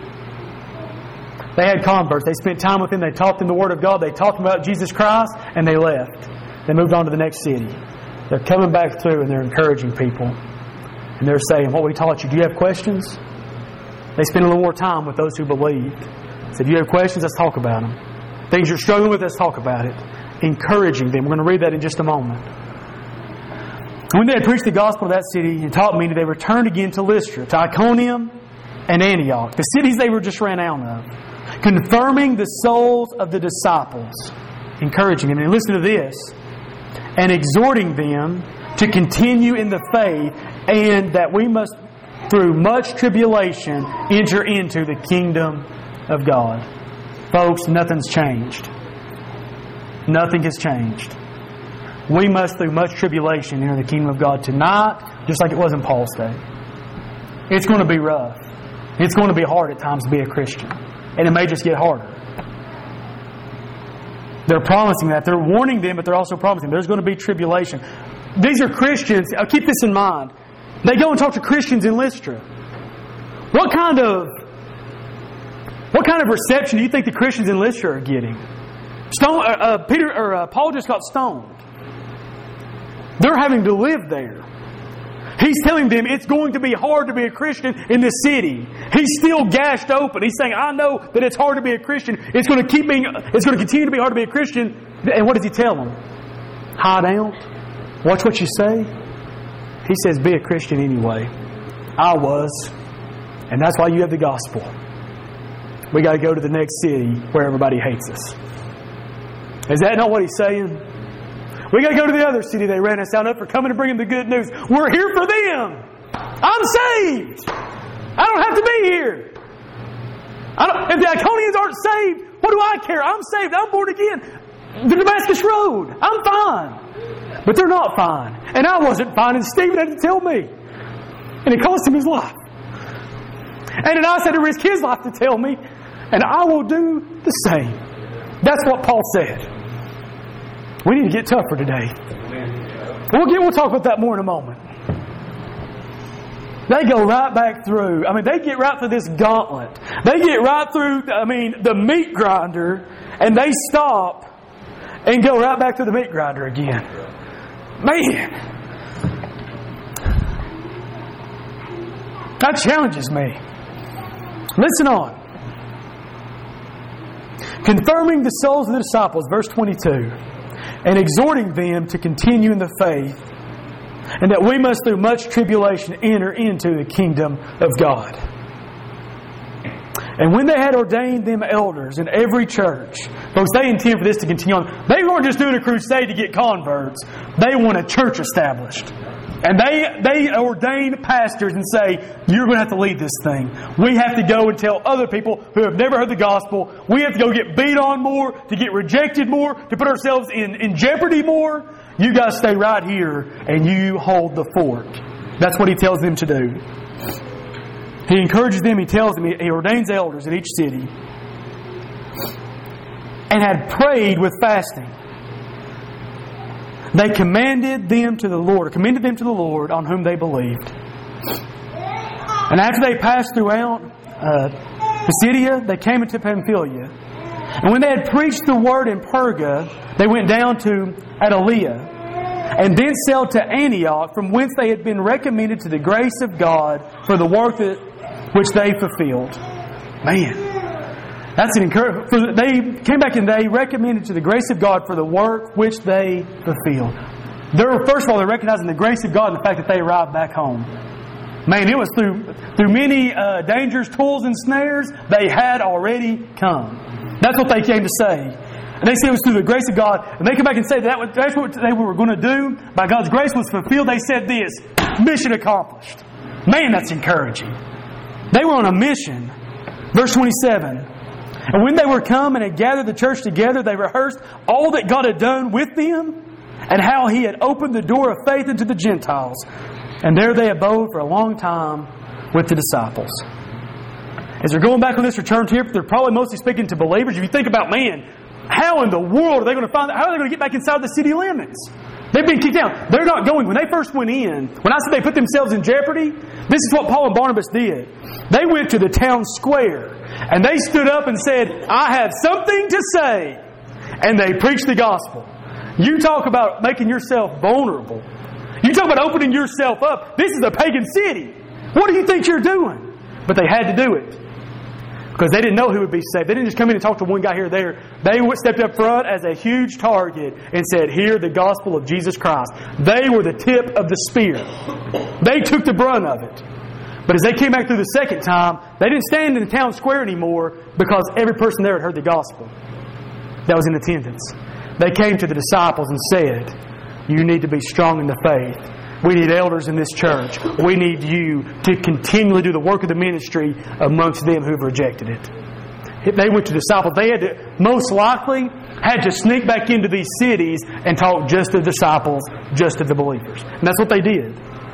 They had converts. They spent time with them. They taught them the Word of God. They taught them about Jesus Christ, and they left. They moved on to the next city. They're coming back through, and they're encouraging people. And they're saying, what we taught you, do you have questions? They spend a little more time with those who believed. They said, do you have questions? Let's talk about them. Things you're struggling with, let's talk about it. Encouraging them. We're going to read that in just a moment. When they had preached the gospel to that city and taught many, they returned again to Lystra, to Iconium, and Antioch, the cities they were just ran out of, confirming the souls of the disciples, encouraging them. And listen to this, and exhorting them to continue in the faith, and that we must, through much tribulation, enter into the kingdom of God. Folks, nothing's changed. Nothing has changed. We must, through much tribulation, enter the kingdom of God tonight, just like it was in Paul's day. It's going to be rough. It's going to be hard at times to be a Christian. And it may just get harder. They're promising that. They're warning them, but they're also promising there's going to be tribulation. These are Christians. Keep this in mind. They go and talk to Christians in Lystra. What kind of reception do you think the Christians in Lystra are getting? Paul just got stoned. They're having to live there. He's telling them it's going to be hard to be a Christian in this city. He's still gashed open. He's saying, I know that it's hard to be a Christian. It's going to continue to be hard to be a Christian. And what does he tell them? Hide out. Watch what you say. He says, be a Christian anyway. I was. And that's why you have the gospel. We got to go to the next city where everybody hates us. Is that not what he's saying? We got to go to the other city they ran us out of for coming to bring them the good news. We're here for them. I'm saved. I don't have to be here. If the Iconians aren't saved, what do I care? I'm saved. I'm born again. The Damascus Road. I'm fine. But they're not fine. And I wasn't fine, and Stephen had to tell me. And it cost him his life. And then I had to risk his life to tell me. And I will do the same. That's what Paul said. We need to get tougher today. We'll talk about that more in a moment. They go right back through. They get right through this gauntlet. They get right through, the meat grinder, and they stop and go right back to the meat grinder again. Man! That challenges me. Listen on. Confirming the souls of the disciples, verse 22. And exhorting them to continue in the faith, and that we must through much tribulation enter into the kingdom of God. And when they had ordained them elders in every church, folks, they intend for this to continue on. They weren't just doing a crusade to get converts. They want a church established. And they ordain pastors and say, you're going to have to lead this thing. We have to go and tell other people who have never heard the gospel. We have to go get beat on more, to get rejected more, to put ourselves in jeopardy more. You guys stay right here and you hold the fort. That's what he tells them to do. He encourages them, he tells them, he ordains elders in each city. And had prayed with fasting. They commended them to the Lord on whom they believed. And after they passed throughout Pisidia, they came into Pamphylia. And when they had preached the word in Perga, they went down to Attalia, and then sailed to Antioch, from whence they had been recommended to the grace of God for the work which they fulfilled. Man, that's an encouragement. They came back and they recommended to the grace of God for the work which they fulfilled. First of all, they're recognizing the grace of God and the fact that they arrived back home. Man, it was through many dangers, toils, and snares they had already come. That's what they came to say. And they said it was through the grace of God. And they come back and say that's what they were going to do. By God's grace was fulfilled. They said this, mission accomplished. Man, that's encouraging. They were on a mission. Verse 27. And when they were come and had gathered the church together, they rehearsed all that God had done with them and how He had opened the door of faith into the Gentiles. And there they abode for a long time with the disciples. As they're going back on this return trip, they're probably mostly speaking to believers. If you think about, man, how in the world are they going to find out? How are they going to get back inside the city limits? They've been kicked out. They're not going. When they first went in, when I said they put themselves in jeopardy, this is what Paul and Barnabas did. They went to the town square and they stood up and said, I have something to say. And they preached the gospel. You talk about making yourself vulnerable. You talk about opening yourself up. This is a pagan city. What do you think you're doing? But they had to do it. Because they didn't know who would be saved. They didn't just come in and talk to one guy here or there. They stepped up front as a huge target and said, hear the gospel of Jesus Christ. They were the tip of the spear. They took the brunt of it. But as they came back through the second time, they didn't stand in the town square anymore because every person there had heard the gospel that was in attendance. They came to the disciples and said, you need to be strong in the faith. We need elders in this church. We need you to continually do the work of the ministry amongst them who've rejected it. They went to disciples. They most likely had to sneak back into these cities and talk just to the disciples, just to the believers. And that's what they did.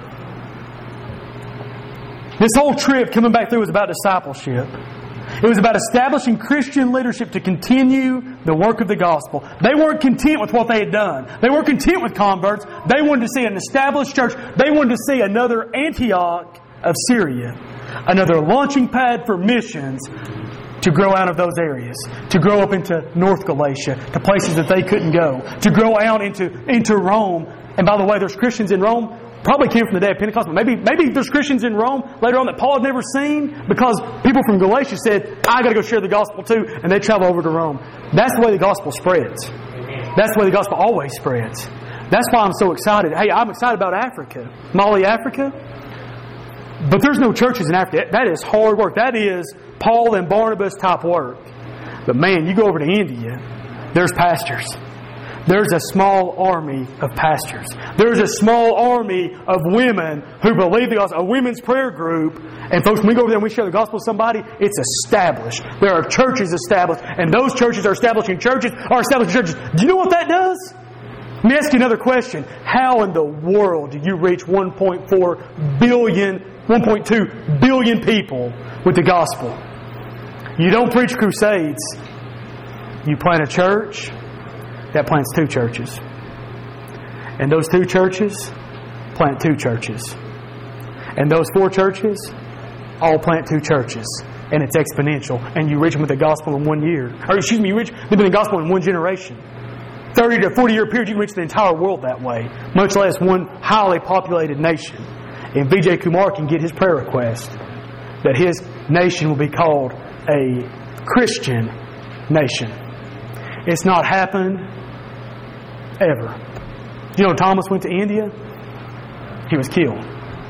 This whole trip coming back through was about discipleship. It was about establishing Christian leadership to continue the work of the gospel. They weren't content with what they had done. They weren't content with converts. They wanted to see an established church. They wanted to see another Antioch of Syria. Another launching pad for missions to grow out of those areas, to grow up into North Galatia, to places that they couldn't go, to grow out into Rome. And by the way, there's Christians in Rome, probably came from the day of Pentecost, but maybe there's Christians in Rome later on that Paul had never seen because people from Galatia said, I got to go share the gospel too, and they travel over to Rome. That's the way the gospel spreads. That's the way the gospel always spreads. That's why I'm so excited. Hey, I'm excited about Africa. Mali, Africa. But there's no churches in Africa. That is hard work. That is Paul and Barnabas type work. But man, you go over to India, there's pastors. There's a small army of pastors. There's a small army of women who believe the gospel, a women's prayer group. And folks, when we go over there and we share the gospel with somebody, it's established. There are churches established. And those churches are establishing churches, Do you know what that does? Let me ask you another question. How in the world do you reach 1.4 billion, 1.2 billion people with the gospel? You don't preach crusades. You plant a church that plants 2 churches. And those 2 churches plant 2 churches. And those 4 churches all plant 2 churches. And it's exponential. And you reach them with the gospel in 1 year. You reach them with the gospel in 1 generation. 30 to 40 year period, you can reach the entire world that way. Much less one highly populated nation. And Vijay Kumar can get his prayer request that his nation will be called a Christian nation. It's not happened ever. You know, Thomas went to India. He was killed.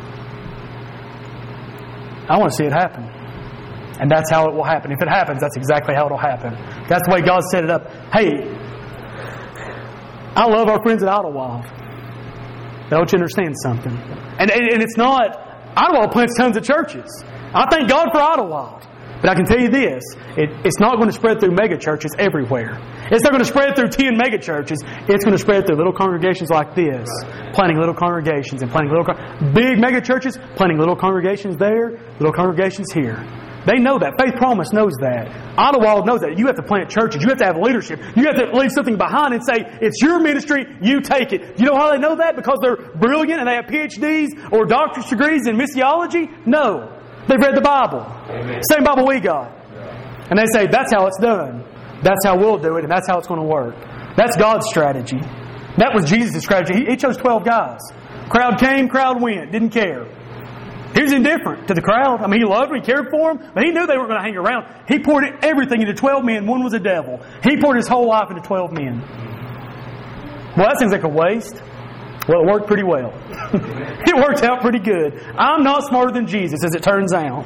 I want to see it happen. And that's how it will happen. If it happens, that's exactly how it will happen. That's the way God set it up. Hey, I love our friends at Idlewild. They want you to understand something. And it's not, Idlewild plants tons of churches. I thank God for Idlewild. But I can tell you this, it's not going to spread through mega churches everywhere. It's not going to spread through 10 mega churches. It's going to spread through little congregations like this. Planting little congregations and planting big mega churches, planting little congregations there, little congregations here. They know that. Faith Promise knows that. Idlewild knows that. You have to plant churches. You have to have leadership. You have to leave something behind and say, it's your ministry, you take it. You know how they know that? Because they're brilliant and they have PhDs or doctorate degrees in missiology? No. They've read the Bible. Amen. Same Bible we got. And they say, that's how it's done. That's how we'll do it, and that's how it's going to work. That's God's strategy. That was Jesus' strategy. He chose 12 guys. Crowd came, crowd went. Didn't care. He was indifferent to the crowd. I mean, he loved them, he cared for them, but he knew they weren't going to hang around. He poured everything into 12 men. One was a devil. He poured his whole life into 12 men. Well, that seems like a waste. Well, it worked pretty well. It worked out pretty good. I'm not smarter than Jesus, as it turns out.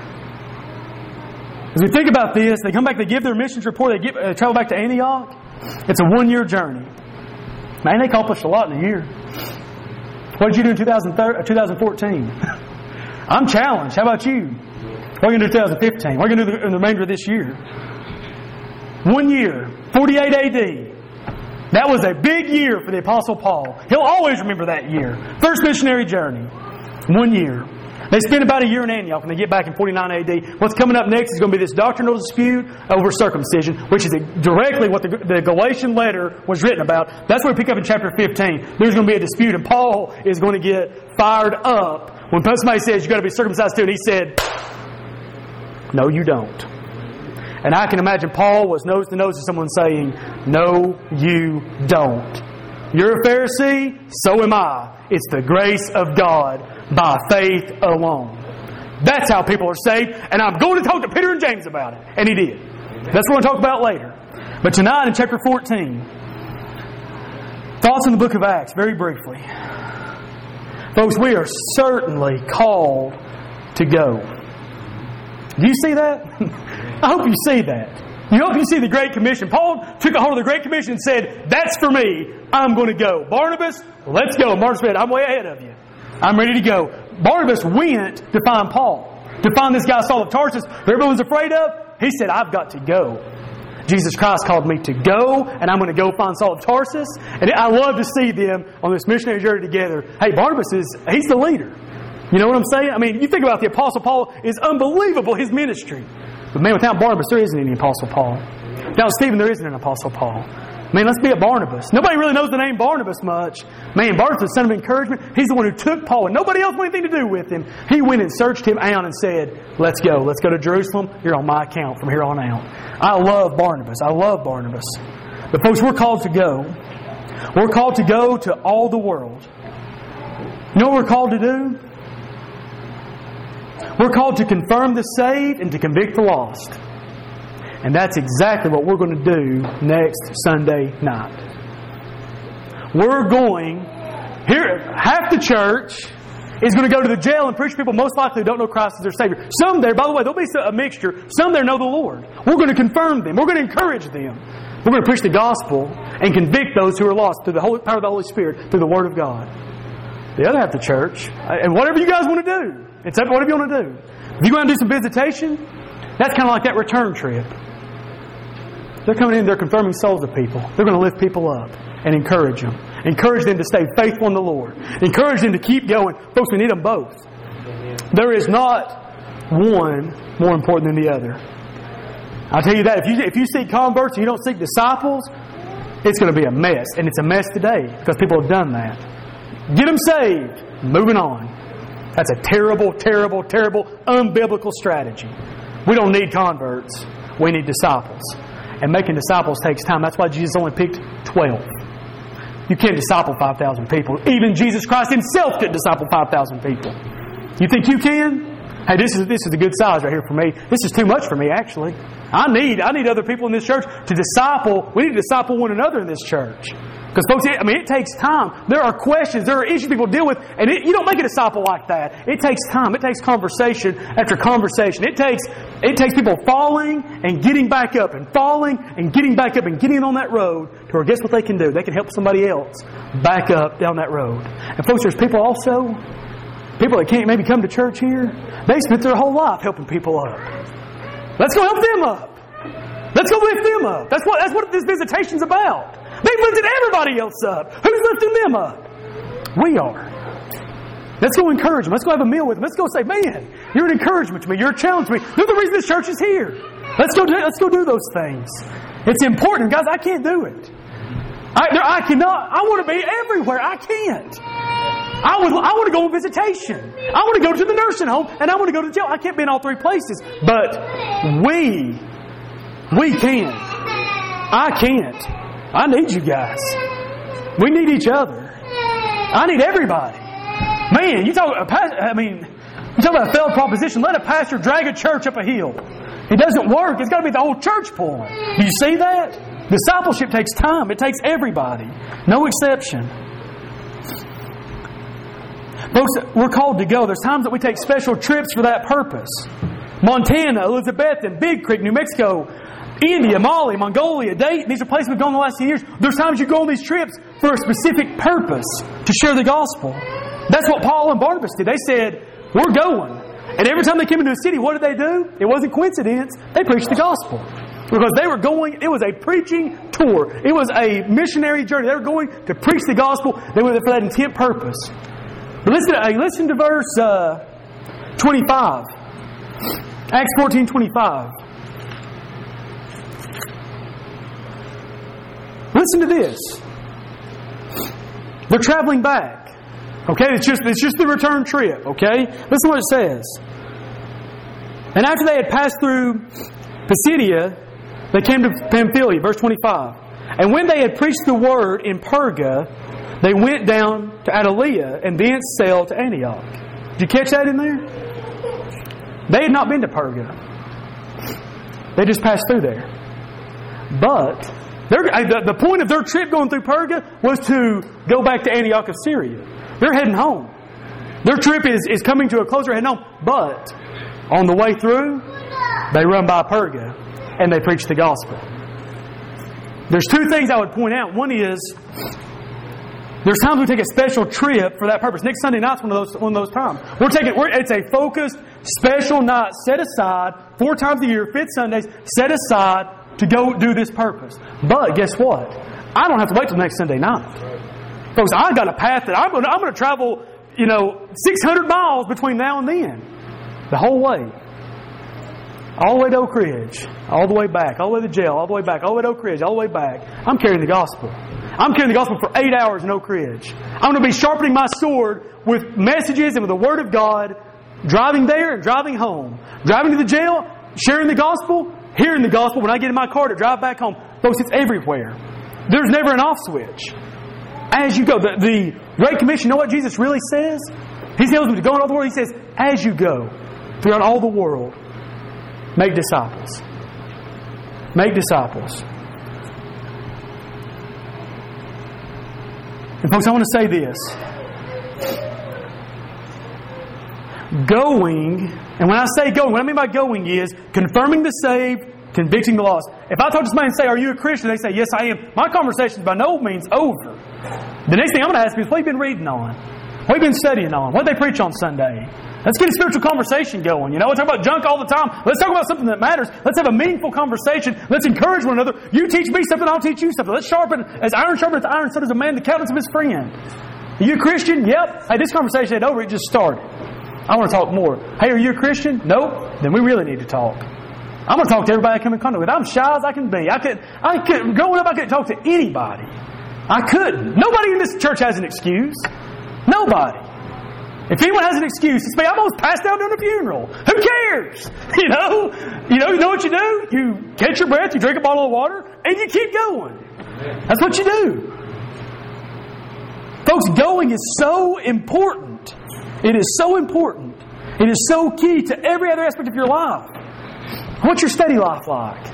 As we think about this, they come back, they give their missions report, they travel back to Antioch. It's a 1-year journey. Man, they accomplished a lot in a year. What did you do in 2014? I'm challenged. How about you? What are you going to do in 2015? What are you going to do in the remainder of this year? 1 year, 48 AD. That was a big year for the Apostle Paul. He'll always remember that year. First missionary journey. 1 year. They spend about a year in Antioch and they get back in 49 AD. What's coming up next is going to be this doctrinal dispute over circumcision, which is directly what the Galatian letter was written about. That's what we pick up in chapter 15. There's going to be a dispute and Paul is going to get fired up when somebody says you've got to be circumcised too. And he said, no, you don't. And I can imagine Paul was nose to nose with someone saying, no, you don't. You're a Pharisee, so am I. It's the grace of God by faith alone. That's how people are saved. And I'm going to talk to Peter and James about it. And he did. That's what we're going to talk about later. But tonight in chapter 14, thoughts on the book of Acts, very briefly. Folks, we are certainly called to go. Do you see that? I hope you see that. You hope you see the Great Commission. Paul took a hold of the Great Commission and said, that's for me. I'm going to go. Barnabas, let's go. Barnabas said, I'm way ahead of you. I'm ready to go. Barnabas went to find Paul. To find this guy Saul of Tarsus that everyone's afraid of. He said, I've got to go. Jesus Christ called me to go, and I'm going to go find Saul of Tarsus. And I love to see them on this missionary journey together. Hey, Barnabas he's the leader. You know what I'm saying? I mean, you think about the Apostle Paul is unbelievable, his ministry. But man, without Barnabas, there isn't any Apostle Paul. Now, Stephen, there isn't an Apostle Paul. Man, let's be a Barnabas. Nobody really knows the name Barnabas much. Man, Barnabas was a son of encouragement. He's the one who took Paul, and nobody else wanted anything to do with him. He went and searched him out and said, let's go. Let's go to Jerusalem. You're on my account from here on out. I love Barnabas. I love Barnabas. But folks, we're called to go. We're called to go to all the world. You know what we're called to do? We're called to confirm the saved and to convict the lost. And that's exactly what we're going to do next Sunday night. We're going, half the church is going to go to the jail and preach to people most likely who don't know Christ as their Savior. Some there, by the way, there'll be a mixture. Some there know the Lord. We're going to confirm them. We're going to encourage them. We're going to preach the gospel and convict those who are lost through the power of the Holy Spirit, through the Word of God. The other half of the church, and whatever you guys want to do, it's up to whatever you want to do. If you want to do some visitation, that's kind of like that return trip. They're coming in, they're confirming souls of people. They're going to lift people up and encourage them. Encourage them to stay faithful in the Lord. Encourage them to keep going. Folks, we need them both. There is not one more important than the other. I'll tell you that. If you seek converts and you don't seek disciples, it's going to be a mess. And it's a mess today because people have done that. Get them saved. Moving on. That's a terrible, terrible, terrible, unbiblical strategy. We don't need converts. We need disciples. And making disciples takes time. That's why Jesus only picked 12. You can't disciple 5,000 people. Even Jesus Christ Himself couldn't disciple 5,000 people. You think you can? Hey, this is a good size right here for me. This is too much for me, actually. I need other people in this church to disciple. We need to disciple one another in this church. Because, folks, it takes time. There are questions. There are issues people deal with. And you don't make a disciple like that. It takes time. It takes conversation after conversation. It takes people falling and getting back up and falling and getting back up and getting on that road to where guess what they can do? They can help somebody else back up down that road. And, folks, there's people also, people that can't maybe come to church here, they spent their whole life helping people up. Let's go help them up. Let's go lift them up. That's what this visitation's about. They've lifted everybody else up. Who's lifting them up? We are. Let's go encourage them. Let's go have a meal with them. Let's go say, man, you're an encouragement to me. You're a challenge to me. You're the reason this church is here. Let's go do those things. It's important. Guys, I can't do it. I cannot. I want to be everywhere. I can't. I want to go on visitation. I want to go to the nursing home. And I want to go to jail. I can't be in all three places. But we can. I can't. I need you guys. We need each other. I need everybody. Man, you talk about a failed proposition. Let a pastor drag a church up a hill. It doesn't work. It's got to be the whole church pulling. Do you see that? Discipleship takes time. It takes everybody. No exception. Folks, we're called to go. There's times that we take special trips for that purpose. Montana, Elizabethton, Big Creek, New Mexico, India, Mali, Mongolia, Dayton. These are places we've gone the last few years. There's times you go on these trips for a specific purpose, to share the gospel. That's what Paul and Barnabas did. They said, we're going. And every time they came into a city, what did they do? It wasn't coincidence. They preached the gospel. Because they were going, it was a preaching tour. It was a missionary journey. They were going to preach the gospel. They went there for that intent purpose. But listen to verse 25. Acts 14:25. Listen to this. They're traveling back. Okay, it's just the return trip. Okay, listen to what it says. And after they had passed through Pisidia, they came to Pamphylia. Verse 25. And when they had preached the word in Perga, they went down to Attalia and thence sailed to Antioch. Did you catch that in there? They had not been to Perga. They just passed through there. But the point of their trip going through Perga was to go back to Antioch of Syria. They're heading home. Their trip is coming to a close. They're heading home. But on the way through, they run by Perga and they preach the gospel. There's two things I would point out. One is there's times we take a special trip for that purpose. Next Sunday night's one of those times. It's a focused, special night set aside 4 times a year, 5th Sundays, set aside to go do this purpose. But guess what? I don't have to wait till next Sunday night. Folks, I got a path that I'm going to travel, 600 miles between now and then. The whole way. all the way to Oak Ridge, all the way back, all the way to jail, all the way back, all the way to Oak Ridge, all the way back. I'm carrying the gospel. I'm carrying the gospel for 8 hours in Oak Ridge. I'm going to be sharpening my sword with messages and with the Word of God, driving there and driving home. Driving to the jail, sharing the gospel, hearing the gospel when I get in my car to drive back home. Folks, it's everywhere. There's never an off switch. As you go, the Great Commission, you know what Jesus really says? He tells me to go in all the world. He says, as you go throughout all the world, make disciples. Make disciples. And folks, I want to say this. Going, and when I say going, what I mean by going is confirming the saved, convicting the lost. If I talk to somebody and say, are you a Christian? They say, yes, I am. My conversation is by no means over. The next thing I'm going to ask you is, what have you been reading on? What have you been studying on? What do they preach on Sunday? Let's get a spiritual conversation going. You know, we talk about junk all the time. Let's talk about something that matters. Let's have a meaningful conversation. Let's encourage one another. You teach me something, I'll teach you something. Let's sharpen, as iron sharpens iron, so does a man the countenance of his friend. Are you a Christian? Yep. Hey, this conversation ain't over. It just started. I want to talk more. Hey, are you a Christian? Nope. Then we really need to talk. I'm going to talk to everybody I come in contact with. I'm shy as I can be. Growing up, I couldn't talk to anybody. I couldn't. Nobody in this church has an excuse. Nobody. If anyone has an excuse, it's me. I'm almost passed out during a funeral. Who cares? You know what you do? You catch your breath, you drink a bottle of water, and you keep going. That's what you do. Folks, going is so important. It is so important. It is so key to every other aspect of your life. What's your study life like?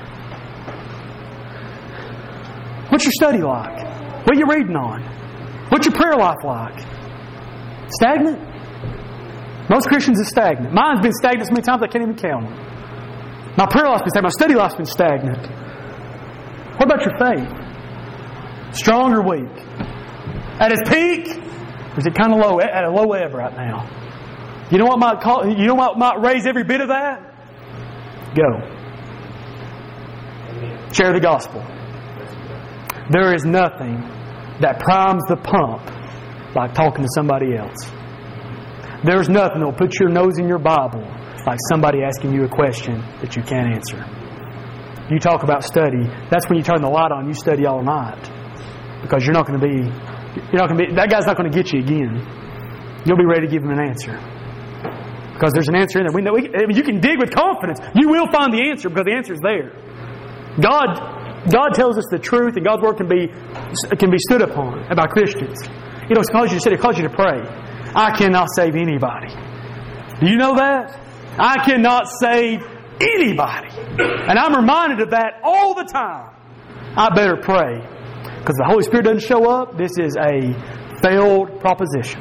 What's your study like? What are you reading on? What's your prayer life like? Stagnant? Most Christians are stagnant. Mine's been stagnant so many times I can't even count them. My prayer life's been stagnant. My study life's been stagnant. What about your faith? Strong or weak? At its peak? Or is it kind of low? At a low ebb right now. You know what might raise every bit of that? Go. Share the gospel. There is nothing that primes the pump like talking to somebody else. There's nothing that will put your nose in your Bible like somebody asking you a question that you can't answer. You talk about study. That's when you turn the light on. You study all night because that guy's not going to get you again. You'll be ready to give him an answer because there's an answer in there. You can dig with confidence. You will find the answer because the answer is there. God tells us the truth, and God's word can be stood upon about Christians. It calls you to pray. I cannot save anybody. Do you know that? I cannot save anybody. And I'm reminded of that all the time. I better pray. Because if the Holy Spirit doesn't show up, this is a failed proposition.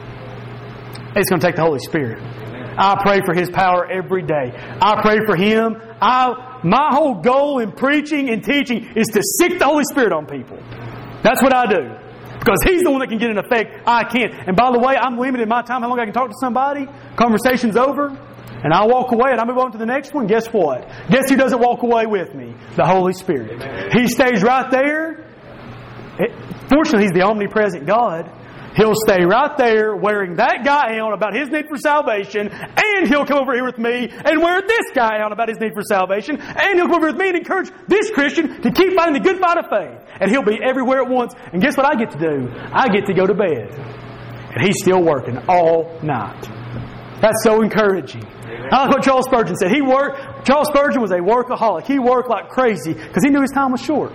It's going to take the Holy Spirit. I pray for His power every day. I pray for Him. My whole goal in preaching and teaching is to sick the Holy Spirit on people. That's what I do. Because He's the one that can get an effect. I can't. And by the way, I'm limited in my time how long I can talk to somebody. Conversation's over. And I walk away and I move on to the next one. Guess what? Guess who doesn't walk away with me? The Holy Spirit. He stays right there. Fortunately, He's the omnipresent God. He'll stay right there wearing that guy out about his need for salvation, and he'll come over here with me and wear this guy out about his need for salvation, and he'll come over with me and encourage this Christian to keep fighting the good fight of faith. And he'll be everywhere at once. And guess what I get to do? I get to go to bed. And He's still working all night. That's so encouraging. I like what Charles Spurgeon said. Charles Spurgeon was a workaholic. He worked like crazy because he knew his time was short.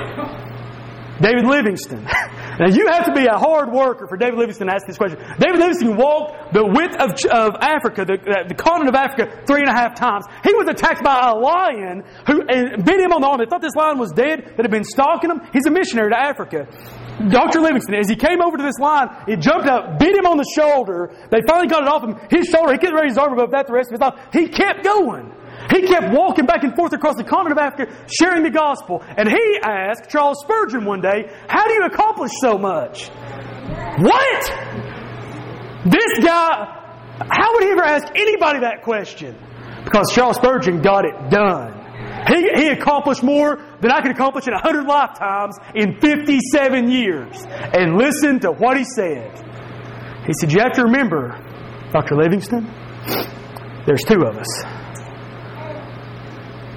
David Livingstone. Now you have to be a hard worker for David Livingstone to ask this question. David Livingstone walked the width of Africa, the continent of Africa, 3.5 times. He was attacked by a lion who bit him on the arm. They thought this lion was dead, that had been stalking him. He's a missionary to Africa. Dr. Livingstone, as he came over to this lion, it jumped up, bit him on the shoulder. They finally got it off him. His shoulder, he couldn't raise his arm above that the rest of his life. He kept going. He kept walking back and forth across the continent of Africa, sharing the gospel. And he asked Charles Spurgeon one day, how do you accomplish so much? What? This guy, how would he ever ask anybody that question? Because Charles Spurgeon got it done. He accomplished more than I could accomplish in 100 lifetimes in 57 years. And listen to what he said. He said, you have to remember, Dr. Livingstone, there's two of us.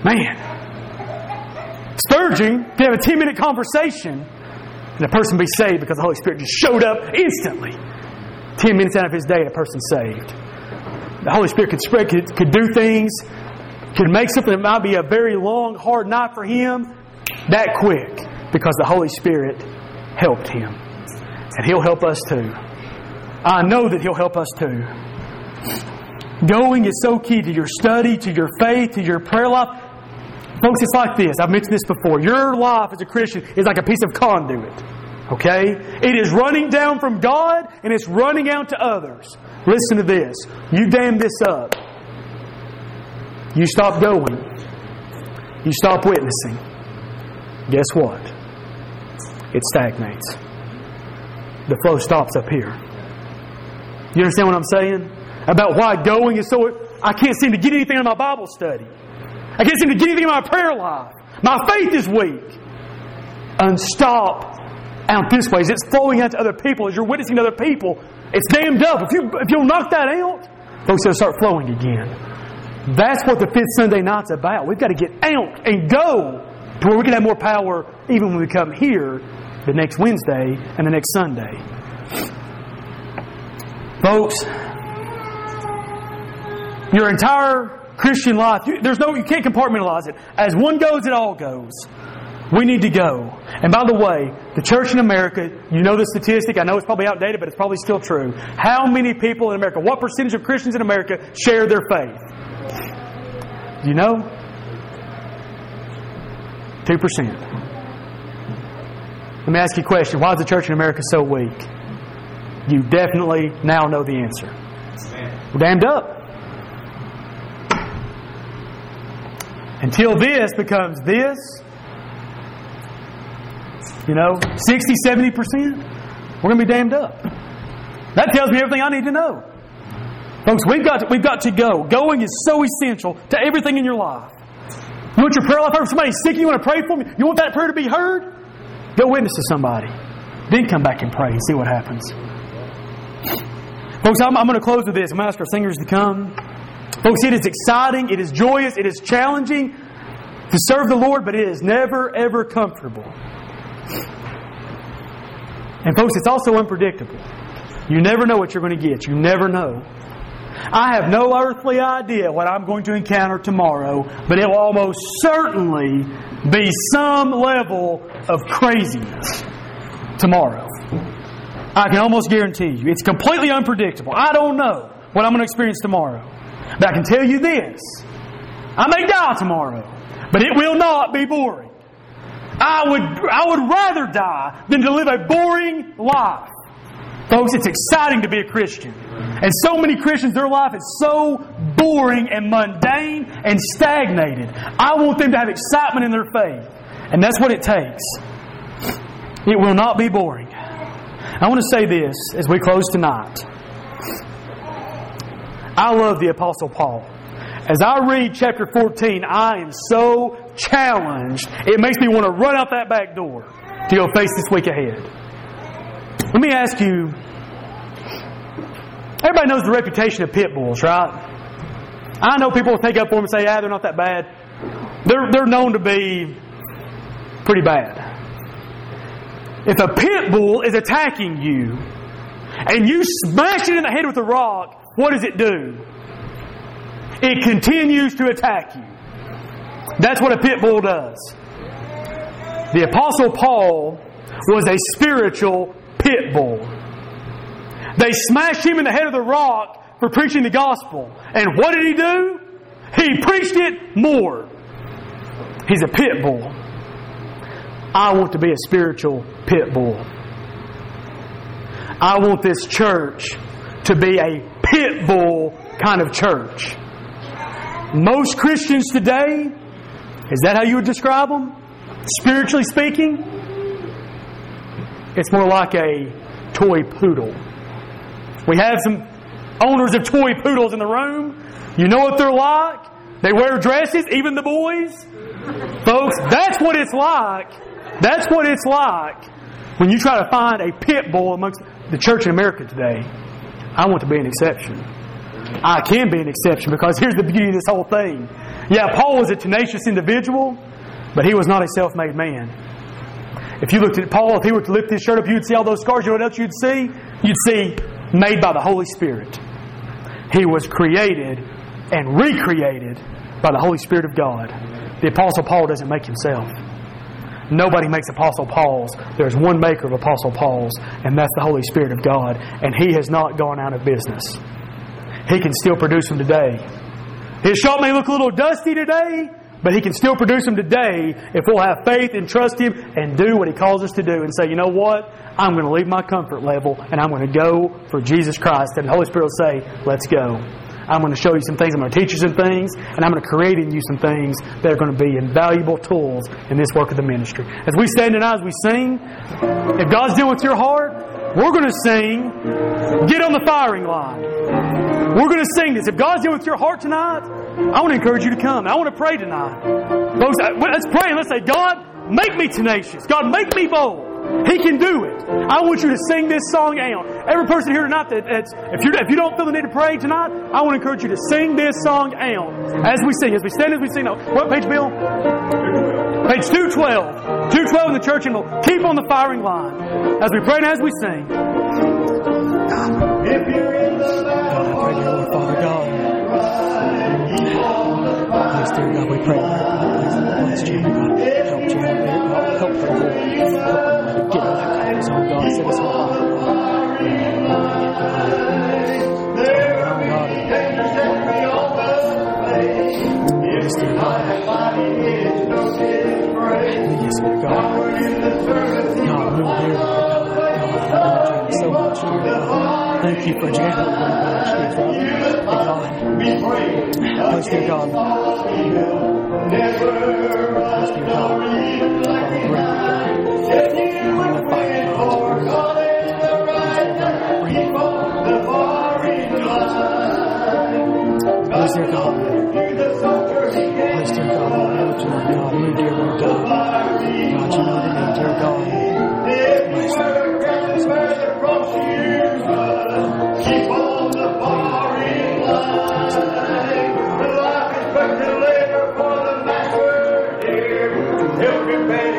Man. Spurgeon can have a 10-minute conversation and a person be saved because the Holy Spirit just showed up instantly. 10 minutes out of his day, a person's saved. The Holy Spirit could do things, could make something that might be a very long, hard night for him that quick because the Holy Spirit helped him. And He'll help us too. I know that He'll help us too. Going is so key to your study, to your faith, to your prayer life. Folks, it's like this. I've mentioned this before. Your life as a Christian is like a piece of conduit. Okay? It is running down from God and it's running out to others. Listen to this. You dam this up. You stop going. You stop witnessing. Guess what? It stagnates. The flow stops up here. You understand what I'm saying? About why going is so... I can't seem to get anything in my Bible study. I can't seem to get anything in my prayer life. My faith is weak. And stop out this way. As it's flowing out to other people, as you're witnessing to other people, it's dammed up. If you'll knock that out, folks, it'll start flowing again. That's what the Fifth Sunday Night's about. We've got to get out and go to where we can have more power even when we come here the next Wednesday and the next Sunday. Folks, your entire Christian life, you can't compartmentalize it. As one goes, it all goes. We need to go. And by the way, the church in America, you know the statistic, I know it's probably outdated, but it's probably still true. How many people in America, what percentage of Christians in America share their faith? Do you know? 2%. Let me ask you a question. Why is the church in America so weak? You definitely now know the answer. We're dammed up. Until this becomes this, 60, 70%, we're going to be dammed up. That tells me everything I need to know. Folks, we've got to go. Going is so essential to everything in your life. You want your prayer life heard? Somebody's sick, you want to pray for them? You want that prayer to be heard? Go witness to somebody. Then come back and pray and see what happens. Folks, I'm going to close with this. I'm going to ask our singers to come. Folks, it is exciting, it is joyous, it is challenging to serve the Lord, but it is never, ever comfortable. And folks, it's also unpredictable. You never know what you're going to get. You never know. I have no earthly idea what I'm going to encounter tomorrow, but it will almost certainly be some level of craziness tomorrow. I can almost guarantee you. It's completely unpredictable. I don't know what I'm going to experience tomorrow. But I can tell you this. I may die tomorrow, but it will not be boring. I would rather die than to live a boring life. Folks, it's exciting to be a Christian. And so many Christians, their life is so boring and mundane and stagnated. I want them to have excitement in their faith. And that's what it takes. It will not be boring. I want to say this as we close tonight. I love the Apostle Paul. As I read chapter 14, I am so challenged. It makes me want to run out that back door to go face this week ahead. Let me ask you, everybody knows the reputation of pit bulls, right? I know people will take up for them and say, they're not that bad. They're known to be pretty bad. If a pit bull is attacking you and you smash it in the head with a rock, what does it do? It continues to attack you. That's what a pit bull does. The Apostle Paul was a spiritual pit bull. They smashed him in the head of the rock for preaching the gospel. And what did he do? He preached it more. He's a pit bull. I want to be a spiritual pit bull. I want this church to be a pit bull kind of church. Most Christians today, is that how you would describe them? Spiritually speaking? It's more like a toy poodle. We have some owners of toy poodles in the room. You know what they're like? They wear dresses, even the boys. Folks, that's what it's like. That's what it's like when you try to find a pit bull amongst the church in America today. I want to be an exception. I can be an exception, because here's the beauty of this whole thing. Yeah, Paul was a tenacious individual, but he was not a self-made man. If you looked at Paul, if he were to lift his shirt up, you'd see all those scars. You know what else you'd see? You'd see made by the Holy Spirit. He was created and recreated by the Holy Spirit of God. The Apostle Paul doesn't make himself. Nobody makes Apostle Paul's. There's one maker of Apostle Paul's, and that's the Holy Spirit of God. And He has not gone out of business. He can still produce them today. His shop may look a little dusty today, but He can still produce them today if we'll have faith and trust Him and do what He calls us to do and say, you know what? I'm going to leave my comfort level and I'm going to go for Jesus Christ. And the Holy Spirit will say, let's go. I'm going to show you some things. I'm going to teach you some things. And I'm going to create in you some things that are going to be invaluable tools in this work of the ministry. As we stand tonight, as we sing, if God's dealing with your heart, we're going to sing, Get on the Firing Line. We're going to sing this. If God's dealing with your heart tonight, I want to encourage you to come. I want to pray tonight. Folks, let's pray and let's say, God, make me tenacious. God, make me bold. He can do it. I want you to sing this song out. Every person here tonight, if you don't feel the need to pray tonight, I want to encourage you to sing this song out as we sing. As we stand, as we sing. What page, Bill? Page 212. 212 in the church, and we'll keep on the firing line as we pray and as we sing. If you're in the God, I pray, dear Lord, Father God. Please, dear God, we pray. Please, dear God, help Jim. Help her, Lord. Help her. Get on that cause, oh God, set us on fire. Yes, dear God. Yes, dear God. God, move here, Lord God. God, I so much, dear God. Thank you for Janet, Lord God. Please, dear God. Please, dear God. Please, dear God. Please, dear God. Move, dear Lord God. God, you know the name, dear God. Bless keep on the firing line. The life expected labor for the master, dear. Help me, baby.